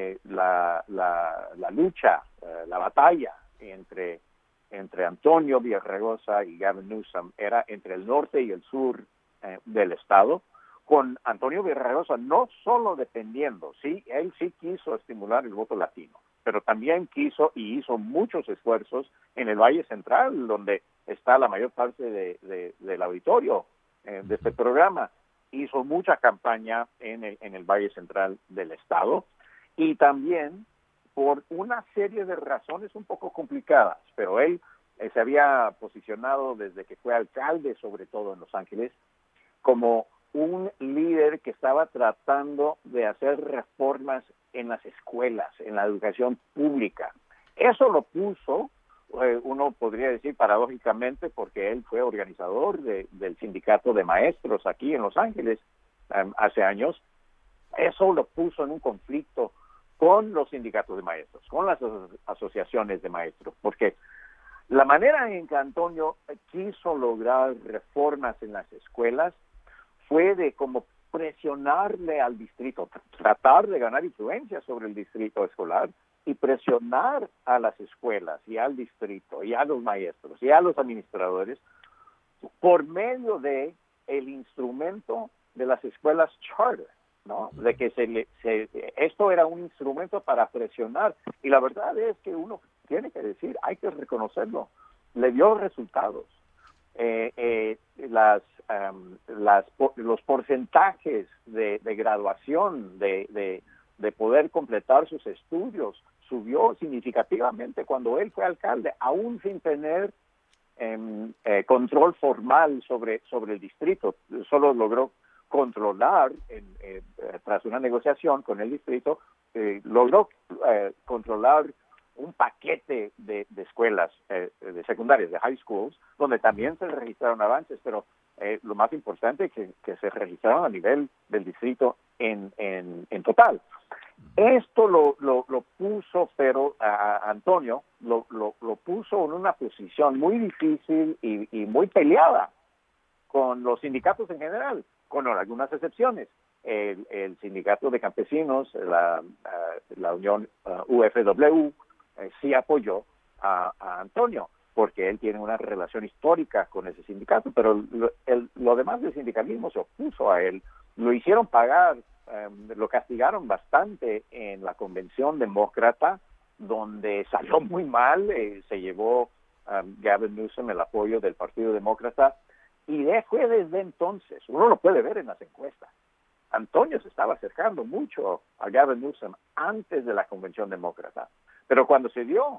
Speaker 8: la lucha, la batalla entre Antonio Villarraigosa y Gavin Newsom era entre el norte y el sur del estado, con Antonio Villarraigosa no solo dependiendo, él sí quiso estimular el voto latino, pero también quiso y hizo muchos esfuerzos en el Valle Central, donde está la mayor parte del auditorio de este programa. Hizo mucha campaña en el Valle Central del estado, y también por una serie de razones un poco complicadas, pero él se había posicionado desde que fue alcalde, sobre todo en Los Ángeles, como un líder que estaba tratando de hacer reformas en las escuelas, en la educación pública. Eso lo puso, uno podría decir paradójicamente, porque él fue organizador del sindicato de maestros aquí en Los Ángeles hace años. Eso lo puso en un conflicto con los sindicatos de maestros, con las asociaciones de maestros, porque la manera en que Antonio quiso lograr reformas en las escuelas fue de como presionarle al distrito, tratar de ganar influencia sobre el distrito escolar y presionar a las escuelas y al distrito y a los maestros y a los administradores por medio de el instrumento de las escuelas charter, ¿no? De que esto era un instrumento para presionar, y la verdad es que uno tiene que decir, hay que reconocerlo, le dio resultados. Los porcentajes de graduación, de poder completar sus estudios, subió significativamente cuando él fue alcalde, aún sin tener control formal sobre el distrito. Solo logró controlar, tras una negociación con el distrito, logró controlar un paquete de escuelas de secundarias, de high schools, donde también se registraron avances, pero lo más importante es que se registraron a nivel del distrito en total. Esto lo puso, pero a Antonio lo puso en una posición muy difícil y muy peleada con los sindicatos en general, con algunas excepciones. El sindicato de campesinos, la unión UFW, sí apoyó a Antonio, porque él tiene una relación histórica con ese sindicato, pero lo demás del sindicalismo se opuso a él. Lo hicieron pagar, lo castigaron bastante en la convención demócrata, donde salió muy mal, se llevó Gavin Newsom el apoyo del Partido Demócrata, y fue desde entonces, uno lo puede ver en las encuestas, Antonio se estaba acercando mucho a Gavin Newsom antes de la convención demócrata, pero cuando se dio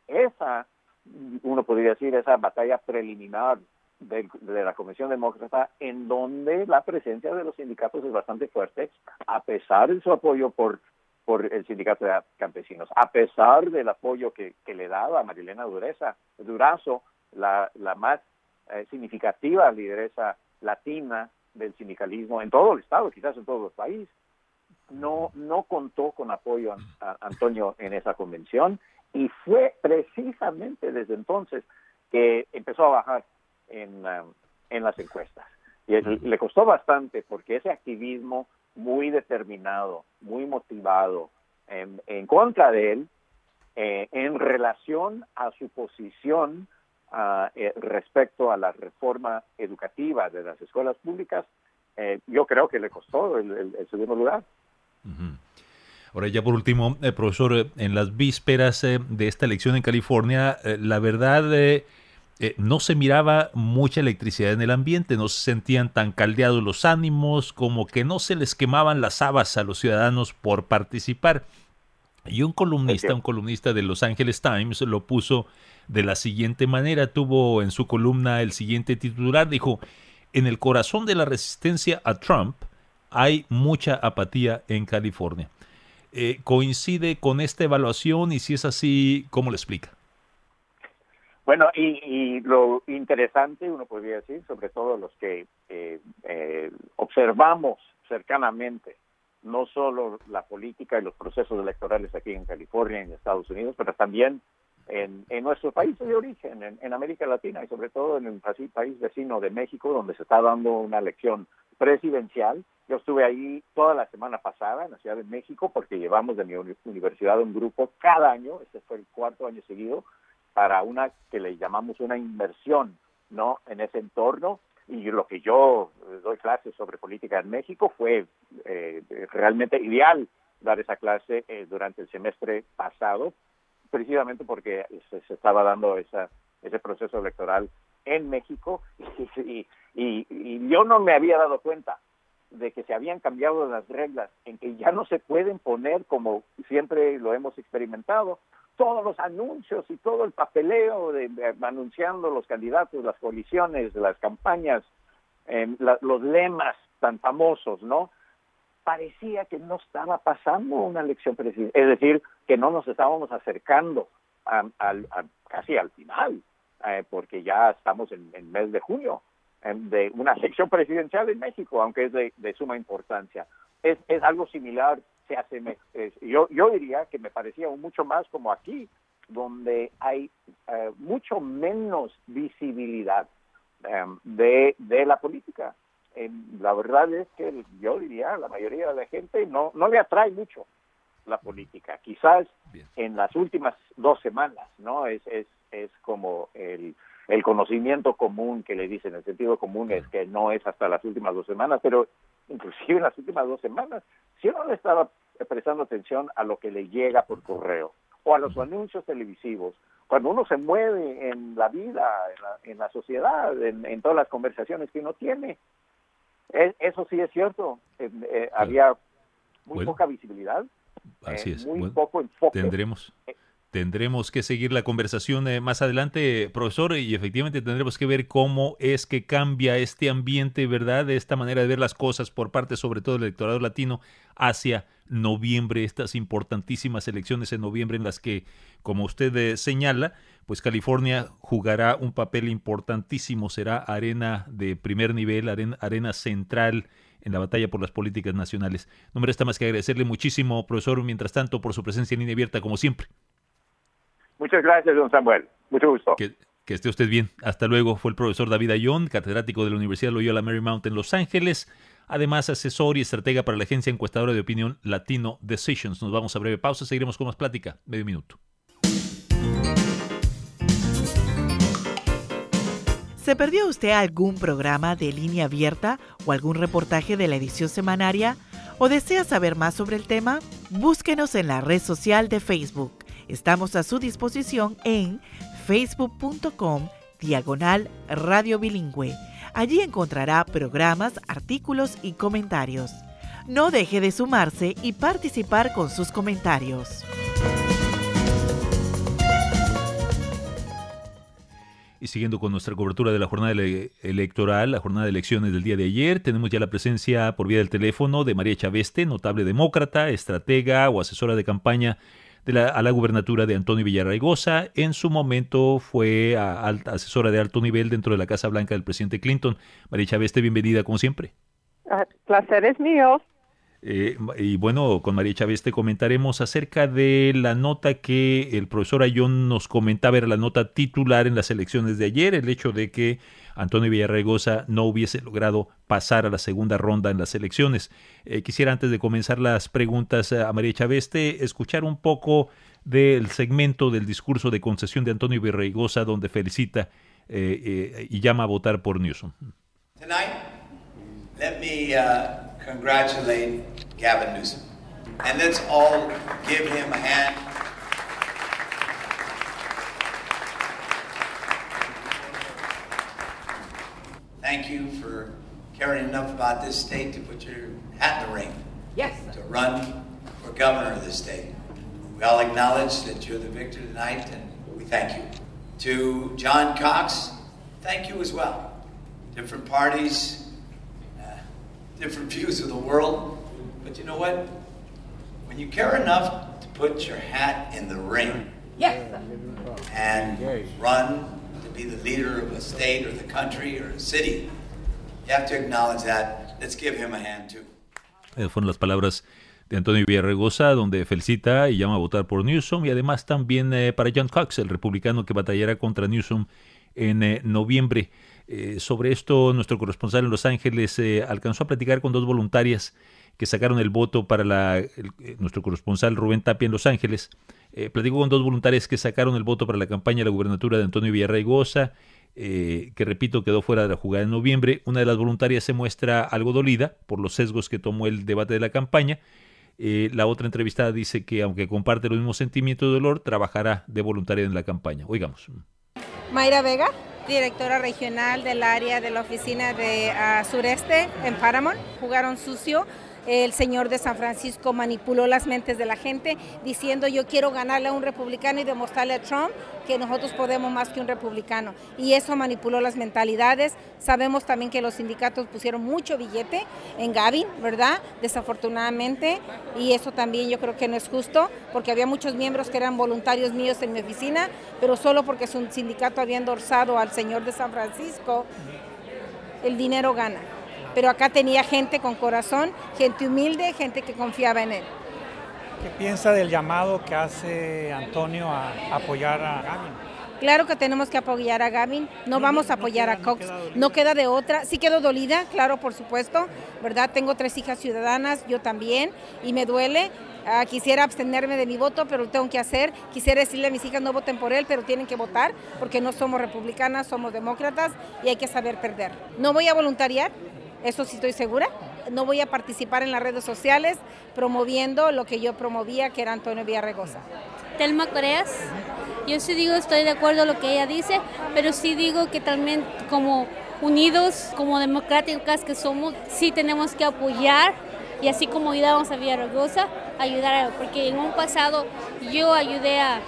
Speaker 8: uno podría decir, esa batalla preliminar de la convención demócrata, en donde la presencia de los sindicatos es bastante fuerte, a pesar de su apoyo por el sindicato de campesinos, a pesar del apoyo que le daba a Marilena Durazo, la más significativa lideresa latina del sindicalismo en todo el estado, quizás en todo el país, no contó con apoyo a Antonio en esa convención, y fue precisamente desde entonces que empezó a bajar en las encuestas. Y le costó bastante, porque ese activismo muy determinado, muy motivado en contra de él, en relación a su posición respecto a la reforma educativa de las escuelas públicas, yo creo que le costó el segundo lugar.
Speaker 2: Uh-huh. Ahora, ya por último, profesor, en las vísperas de esta elección en California, la verdad no se miraba mucha electricidad en el ambiente, no se sentían tan caldeados los ánimos, como que no se les quemaban las habas a los ciudadanos por participar. Y un columnista de Los Angeles Times lo puso de la siguiente manera, tuvo en su columna el siguiente titular, dijo: en el corazón de la resistencia a Trump hay mucha apatía en California. ¿Coincide con esta evaluación? Y si es así, ¿cómo lo explica?
Speaker 8: Bueno, y lo interesante, uno podría decir, sobre todo los que observamos cercanamente, no solo la política y los procesos electorales aquí en California, en Estados Unidos, pero también en nuestro país de origen, en América Latina, y sobre todo en el país vecino de México, donde se está dando una elección presidencial. Yo estuve ahí toda la semana pasada en la Ciudad de México, porque llevamos de mi universidad un grupo cada año, este fue el 4º año seguido, para una que le llamamos una inmersión, ¿no?, en ese entorno. Y lo que yo doy clases sobre política en México fue realmente ideal dar esa clase durante el semestre pasado, precisamente porque se estaba dando ese proceso electoral en México, y yo no me había dado cuenta de que se habían cambiado las reglas, en que ya no se pueden poner, como siempre lo hemos experimentado, todos los anuncios y todo el papeleo anunciando los candidatos, las coaliciones, las campañas, los lemas tan famosos, ¿no? Parecía que no estaba pasando una elección presidencial, es decir, que no nos estábamos acercando casi al final, porque ya estamos en mes de junio, de una elección presidencial en México, aunque es de suma importancia. Es algo similar, yo diría que me parecía mucho más como aquí, donde hay mucho menos visibilidad de la política. La verdad es que yo diría, la mayoría de la gente no le atrae mucho la política. Quizás en las últimas 2 semanas, ¿no? Es como el conocimiento común que le dicen, el sentido común es que no es hasta las últimas 2 semanas, pero inclusive en las últimas 2 semanas, si uno le estaba prestando atención a lo que le llega por correo o a los anuncios televisivos, cuando uno se mueve en la vida, en la sociedad, en todas las conversaciones que uno tiene, eso sí es cierto. Había muy poca visibilidad,
Speaker 2: así es.
Speaker 8: Muy poco enfoque.
Speaker 2: Tendremos que seguir la conversación más adelante, profesor, y efectivamente tendremos que ver cómo es que cambia este ambiente, ¿verdad?, de esta manera de ver las cosas por parte sobre todo del electorado latino hacia noviembre, estas importantísimas elecciones en noviembre en las que, como usted señala, pues California jugará un papel importantísimo, será arena de primer nivel, arena central en la batalla por las políticas nacionales. No me resta más que agradecerle muchísimo, profesor, mientras tanto, por su presencia en Línea Abierta, como siempre.
Speaker 8: Muchas gracias, don Samuel. Mucho gusto.
Speaker 2: Que esté usted bien. Hasta luego. Fue el profesor David Ayón, catedrático de la Universidad Loyola Marymount en Los Ángeles, además asesor y estratega para la agencia encuestadora de opinión Latino Decisions. Nos vamos a breve pausa, seguiremos con más plática. Medio minuto.
Speaker 9: ¿Se perdió usted algún programa de Línea Abierta o algún reportaje de la edición semanaria? ¿O desea saber más sobre el tema? Búsquenos en la red social de Facebook. Estamos a su disposición en facebook.com/Radio Bilingüe. Allí encontrará programas, artículos y comentarios. No deje de sumarse y participar con sus comentarios.
Speaker 2: Y siguiendo con nuestra cobertura de la jornada electoral, la jornada de elecciones del día de ayer, tenemos ya la presencia por vía del teléfono de María Chaveste, notable demócrata, estratega o asesora de campaña a la gubernatura de Antonio Villaraigosa. En su momento fue asesora de alto nivel dentro de la Casa Blanca del presidente Clinton. María Chaveste, bienvenida como siempre.
Speaker 10: Placer es mío.
Speaker 2: Y bueno, con María Chaveste comentaremos acerca de la nota que el profesor Ayón nos comentaba, era la nota titular en las elecciones de ayer, el hecho de que Antonio Villaraigosa no hubiese logrado pasar a la segunda ronda en las elecciones. Quisiera, antes de comenzar las preguntas a María Chaveste, escuchar un poco del segmento del discurso de concesión de Antonio Villaraigosa, donde felicita y llama a votar por Newsom.
Speaker 11: Tonight, let me congratulate Gavin Newsom, and let's all give him a hand. Thank you for caring enough about this state to put your hat in the ring.
Speaker 12: Yes.
Speaker 11: To run for governor of this state. We all acknowledge that you're the victor tonight, and we thank you. To John Cox, thank you as well. Different parties, different views of the world, but you know what? When you care enough to put your hat in the ring,
Speaker 12: yes,
Speaker 11: and run to be the leader of a state or the country or a city, you have to acknowledge that. Let's give him a hand too.
Speaker 2: Fueron las palabras de Antonio Villaraigosa, donde felicita y llama a votar por Newsom, y además también para John Cox, el republicano que batallará contra Newsom en noviembre. Sobre esto, nuestro corresponsal en Los Ángeles alcanzó a platicar con dos voluntarias que sacaron el voto para nuestro corresponsal Rubén Tapia en Los Ángeles. Platicó con dos voluntarias que sacaron el voto para la campaña de la gubernatura de Antonio Villaraigosa, que repito, quedó fuera de la jugada en noviembre. Una de las voluntarias se muestra algo dolida por los sesgos que tomó el debate de la campaña. La otra entrevistada dice que, aunque comparte los mismos sentimientos de dolor, trabajará de voluntaria en la campaña. Oigamos.
Speaker 13: Mayra Vega, directora regional del área de la oficina de sureste en Paramount. Jugaron sucio. El señor de San Francisco manipuló las mentes de la gente diciendo: yo quiero ganarle a un republicano y demostrarle a Trump que nosotros podemos más que un republicano. Y eso manipuló las mentalidades. Sabemos también que los sindicatos pusieron mucho billete en Gavin, ¿verdad? Desafortunadamente. Y eso también yo creo que no es justo, porque había muchos miembros que eran voluntarios míos en mi oficina, pero solo porque su sindicato había endorsado al señor de San Francisco, el dinero gana. Pero acá tenía gente con corazón, gente humilde, gente que confiaba en él.
Speaker 4: ¿Qué piensa del llamado que hace Antonio a apoyar a Gavin?
Speaker 13: Claro que tenemos que apoyar a Gavin, no vamos a apoyar a Cox, no queda de otra. Sí quedo dolida, claro, por supuesto, ¿verdad? Tengo 3 hijas ciudadanas, yo también, y me duele. Quisiera abstenerme de mi voto, pero lo tengo que hacer. Quisiera decirle a mis hijas: no voten por él, pero tienen que votar, porque no somos republicanas, somos demócratas, y hay que saber perder. No voy a voluntariar, eso sí estoy segura. No voy a participar en las redes sociales promoviendo lo que yo promovía, que era Antonio Villaraigosa.
Speaker 14: Telma Coreas, yo sí digo, estoy de acuerdo con lo que ella dice, pero sí digo que también, como unidos, como democráticas que somos, sí tenemos que apoyar, y así como ayudamos a Villaraigosa, ayudar, porque en un pasado yo ayudé a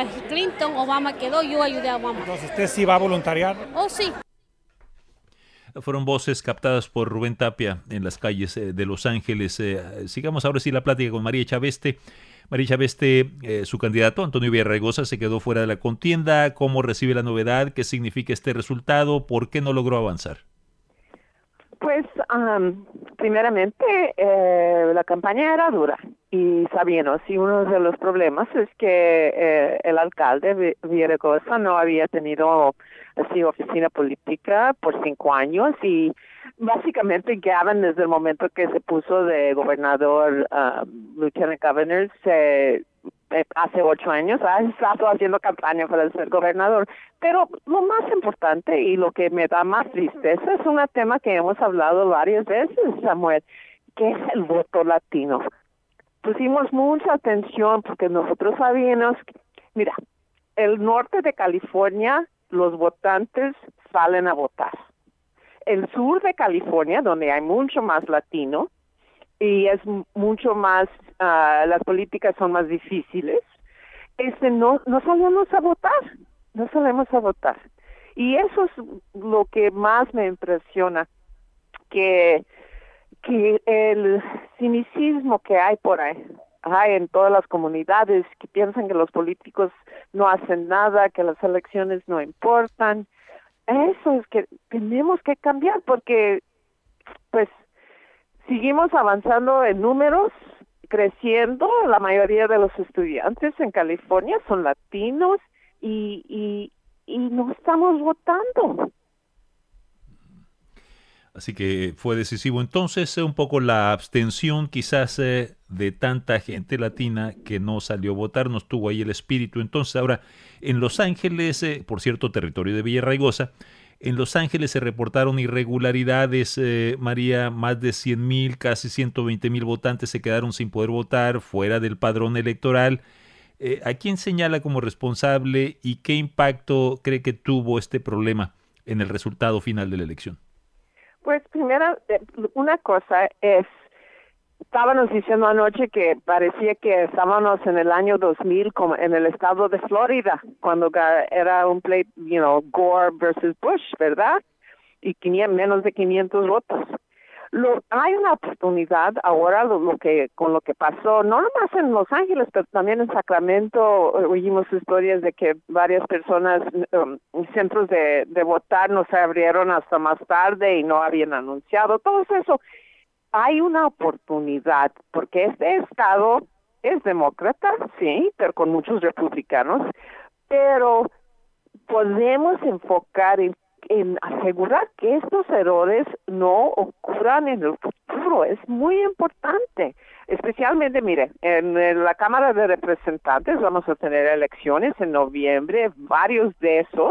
Speaker 14: Clinton, Obama quedó, yo ayudé a Obama.
Speaker 4: Entonces, ¿usted sí va a voluntariar?
Speaker 14: Oh, sí.
Speaker 2: Fueron voces captadas por Rubén Tapia en las calles de Los Ángeles. Sigamos ahora sí la plática con María Chaveste. María Chaveste, su candidato, Antonio Villarraigosa, se quedó fuera de la contienda. ¿Cómo recibe la novedad? ¿Qué significa este resultado? ¿Por qué no logró avanzar?
Speaker 10: Pues, primeramente, la campaña era dura y sabíamos, y uno de los problemas es que el alcalde Villaraigosa no había tenido así oficina política por 5 años y básicamente Gavin, desde el momento que se puso de gobernador, lieutenant governor, hace 8 años ha estado haciendo campaña para ser gobernador. Pero lo más importante y lo que me da más tristeza es un tema que hemos hablado varias veces, Samuel, que es el voto latino. Pusimos mucha atención porque nosotros sabíamos, mira, el norte de California, los votantes salen a votar. El sur de California, donde hay mucho más latino, y es mucho más, las políticas son más difíciles, no salimos a votar. Y eso es lo que más me impresiona, que el cinicismo que hay por ahí, hay en todas las comunidades que piensan que los políticos no hacen nada, que las elecciones no importan. Eso es que tenemos que cambiar porque, pues, seguimos avanzando en números, creciendo. La mayoría de los estudiantes en California son latinos y no estamos votando.
Speaker 2: Así que fue decisivo entonces un poco la abstención quizás de tanta gente latina que no salió a votar, no estuvo ahí el espíritu. Entonces ahora en Los Ángeles, por cierto, territorio de Villarraigosa, en Los Ángeles se reportaron irregularidades, María, más de 100,000, casi 120,000 votantes se quedaron sin poder votar, fuera del padrón electoral. ¿A quién señala como responsable y qué impacto cree que tuvo este problema en el resultado final de la elección?
Speaker 10: Pues primero, una cosa es, estábamos diciendo anoche que parecía que estábamos en el año 2000 como en el estado de Florida, cuando era un pleito, Gore versus Bush, ¿verdad? Y menos de 500 votos. Hay una oportunidad ahora con lo que pasó, no nomás en Los Ángeles, pero también en Sacramento. Oímos historias de que varias personas, centros de votar no se abrieron hasta más tarde y no habían anunciado. Todo eso. Hay una oportunidad, porque este estado es demócrata, sí, pero con muchos republicanos, pero podemos enfocar en asegurar que estos errores no ocurran en el futuro. Es muy importante, especialmente, mire, en la Cámara de Representantes vamos a tener elecciones en noviembre, varios de esos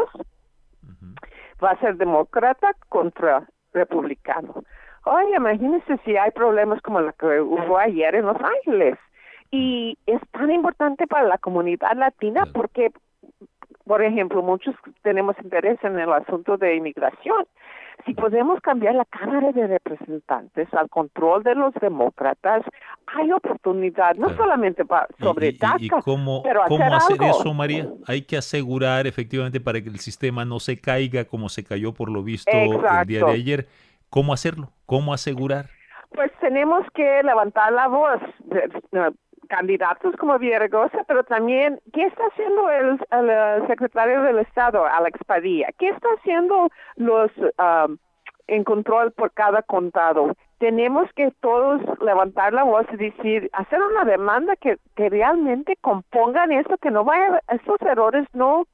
Speaker 10: va a ser demócrata contra republicano. Oye, imagínense si hay problemas como la que hubo ayer en Los Ángeles. Y es tan importante para la comunidad latina porque, por ejemplo, muchos tenemos interés en el asunto de inmigración. Si podemos cambiar la Cámara de Representantes al control de los demócratas, hay oportunidad, no solamente sobre DACA, pero
Speaker 2: hacer eso, María? Hay que asegurar efectivamente para que el sistema no se caiga como se cayó por lo visto el día de ayer. ¿Cómo hacerlo? ¿Cómo asegurar?
Speaker 10: Pues tenemos que levantar la voz. Candidatos como Villarraigosa, pero también, ¿qué está haciendo el secretario del Estado, Alex Padilla? ¿Qué está haciendo los en control por cada condado? Tenemos que todos levantar la voz y decir, hacer una demanda que realmente compongan esto, que no vaya, estos errores no...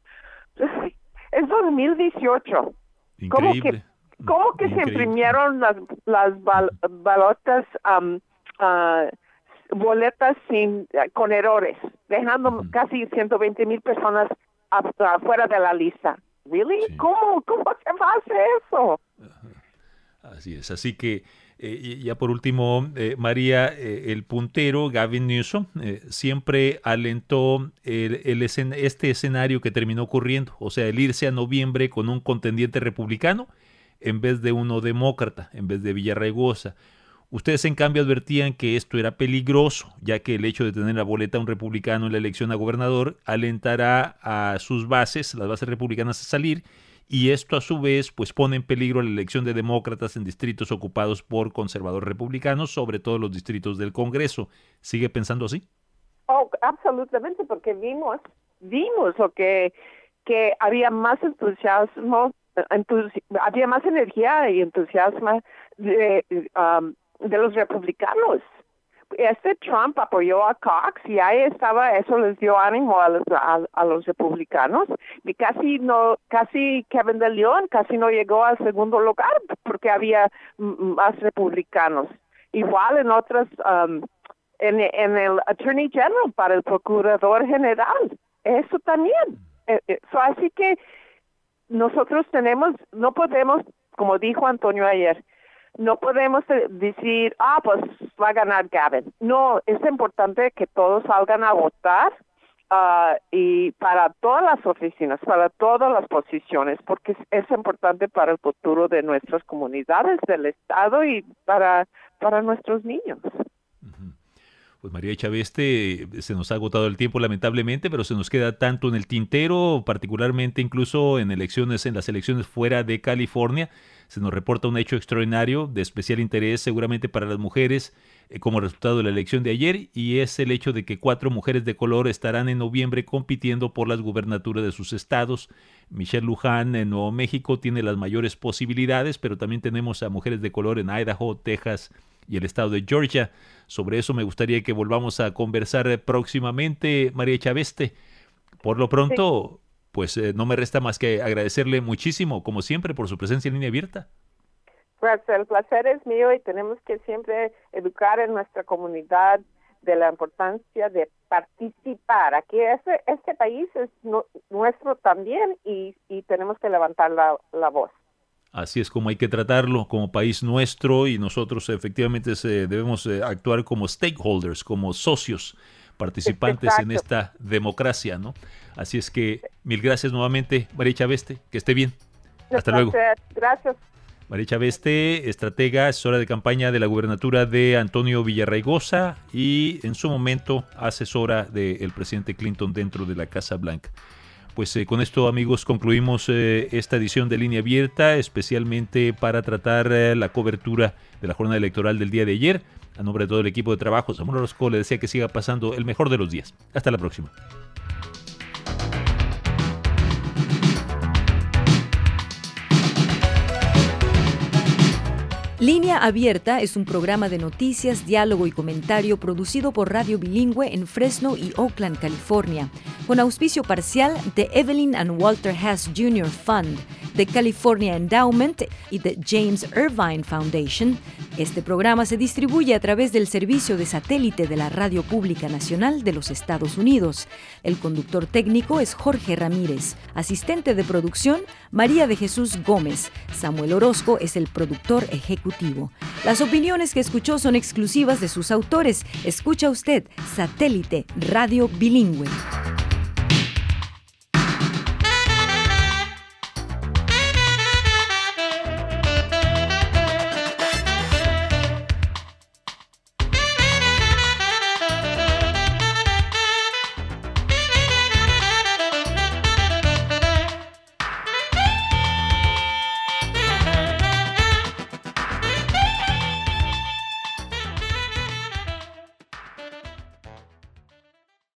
Speaker 10: Es 2018.
Speaker 2: Increíble.
Speaker 10: ¿Cómo que se imprimieron las balotas, boletas con errores, dejando casi 120,000 personas fuera de la lista? ¿Really? Sí. ¿Cómo se va a hacer eso?
Speaker 2: Así es. Así que ya por último, María, el puntero Gavin Newsom siempre alentó este escenario que terminó ocurriendo, o sea, el irse a noviembre con un contendiente republicano en vez de uno demócrata, en vez de Villarraigosa. Ustedes, en cambio, advertían que esto era peligroso, ya que el hecho de tener la boleta un republicano en la elección a gobernador alentará a sus bases, las bases republicanas, a salir y esto a su vez pues pone en peligro la elección de demócratas en distritos ocupados por conservadores republicanos, sobre todo los distritos del Congreso. ¿Sigue pensando así?
Speaker 10: Oh, absolutamente, porque vimos lo que había más entusiasmo, había más energía y entusiasmo de los republicanos. Trump apoyó a Cox y ahí estaba, eso les dio ánimo a los republicanos, y casi Kevin de Leon casi no llegó al segundo lugar porque había más republicanos. Igual en otras, en el Attorney General, para el Procurador General, eso también. Así que nosotros no podemos, como dijo Antonio ayer, no podemos decir, pues va a ganar Gavin. No, es importante que todos salgan a votar y para todas las oficinas, para todas las posiciones, porque es importante para el futuro de nuestras comunidades, del Estado y para nuestros niños.
Speaker 2: Pues María Chaveste, se nos ha agotado el tiempo lamentablemente, pero se nos queda tanto en el tintero, particularmente incluso en las elecciones fuera de California. Se nos reporta un hecho extraordinario de especial interés seguramente para las mujeres como resultado de la elección de ayer, y es el hecho de que 4 mujeres de color estarán en noviembre compitiendo por las gubernaturas de sus estados. Michelle Lujan en Nuevo México tiene las mayores posibilidades, pero también tenemos a mujeres de color en Idaho, Texas y el estado de Georgia. Sobre eso me gustaría que volvamos a conversar próximamente, María Chaveste. Por lo pronto, pues no me resta más que agradecerle muchísimo, como siempre, por su presencia en Línea Abierta.
Speaker 10: Pues el placer es mío y tenemos que siempre educar en nuestra comunidad de la importancia de participar. Aquí este país es nuestro también y tenemos que levantar la voz.
Speaker 2: Así es como hay que tratarlo como país nuestro, y nosotros efectivamente debemos actuar como stakeholders, como socios participantes en esta democracia, ¿no? Así es que mil gracias nuevamente, María Chaveste, que esté bien. Hasta luego.
Speaker 10: Gracias.
Speaker 2: María Chaveste, estratega, asesora de campaña de la gubernatura de Antonio Villarraigosa y en su momento asesora del presidente Clinton dentro de la Casa Blanca. Pues con esto, amigos, concluimos esta edición de Línea Abierta, especialmente para tratar la cobertura de la jornada electoral del día de ayer. A nombre de todo el equipo de trabajo, Samuel Orozco le desea que siga pasando el mejor de los días. Hasta la próxima.
Speaker 1: Línea Abierta es un programa de noticias, diálogo y comentario producido por Radio Bilingüe en Fresno y Oakland, California, con auspicio parcial de Evelyn and Walter Hess Jr. Fund, de California Endowment y de James Irvine Foundation. Este programa se distribuye a través del servicio de satélite de la Radio Pública Nacional de los Estados Unidos. El conductor técnico es Jorge Ramírez. Asistente de producción, María de Jesús Gómez. Samuel Orozco es el productor ejecutivo. Las opiniones que escuchó son exclusivas de sus autores. Escucha usted Satélite Radio Bilingüe.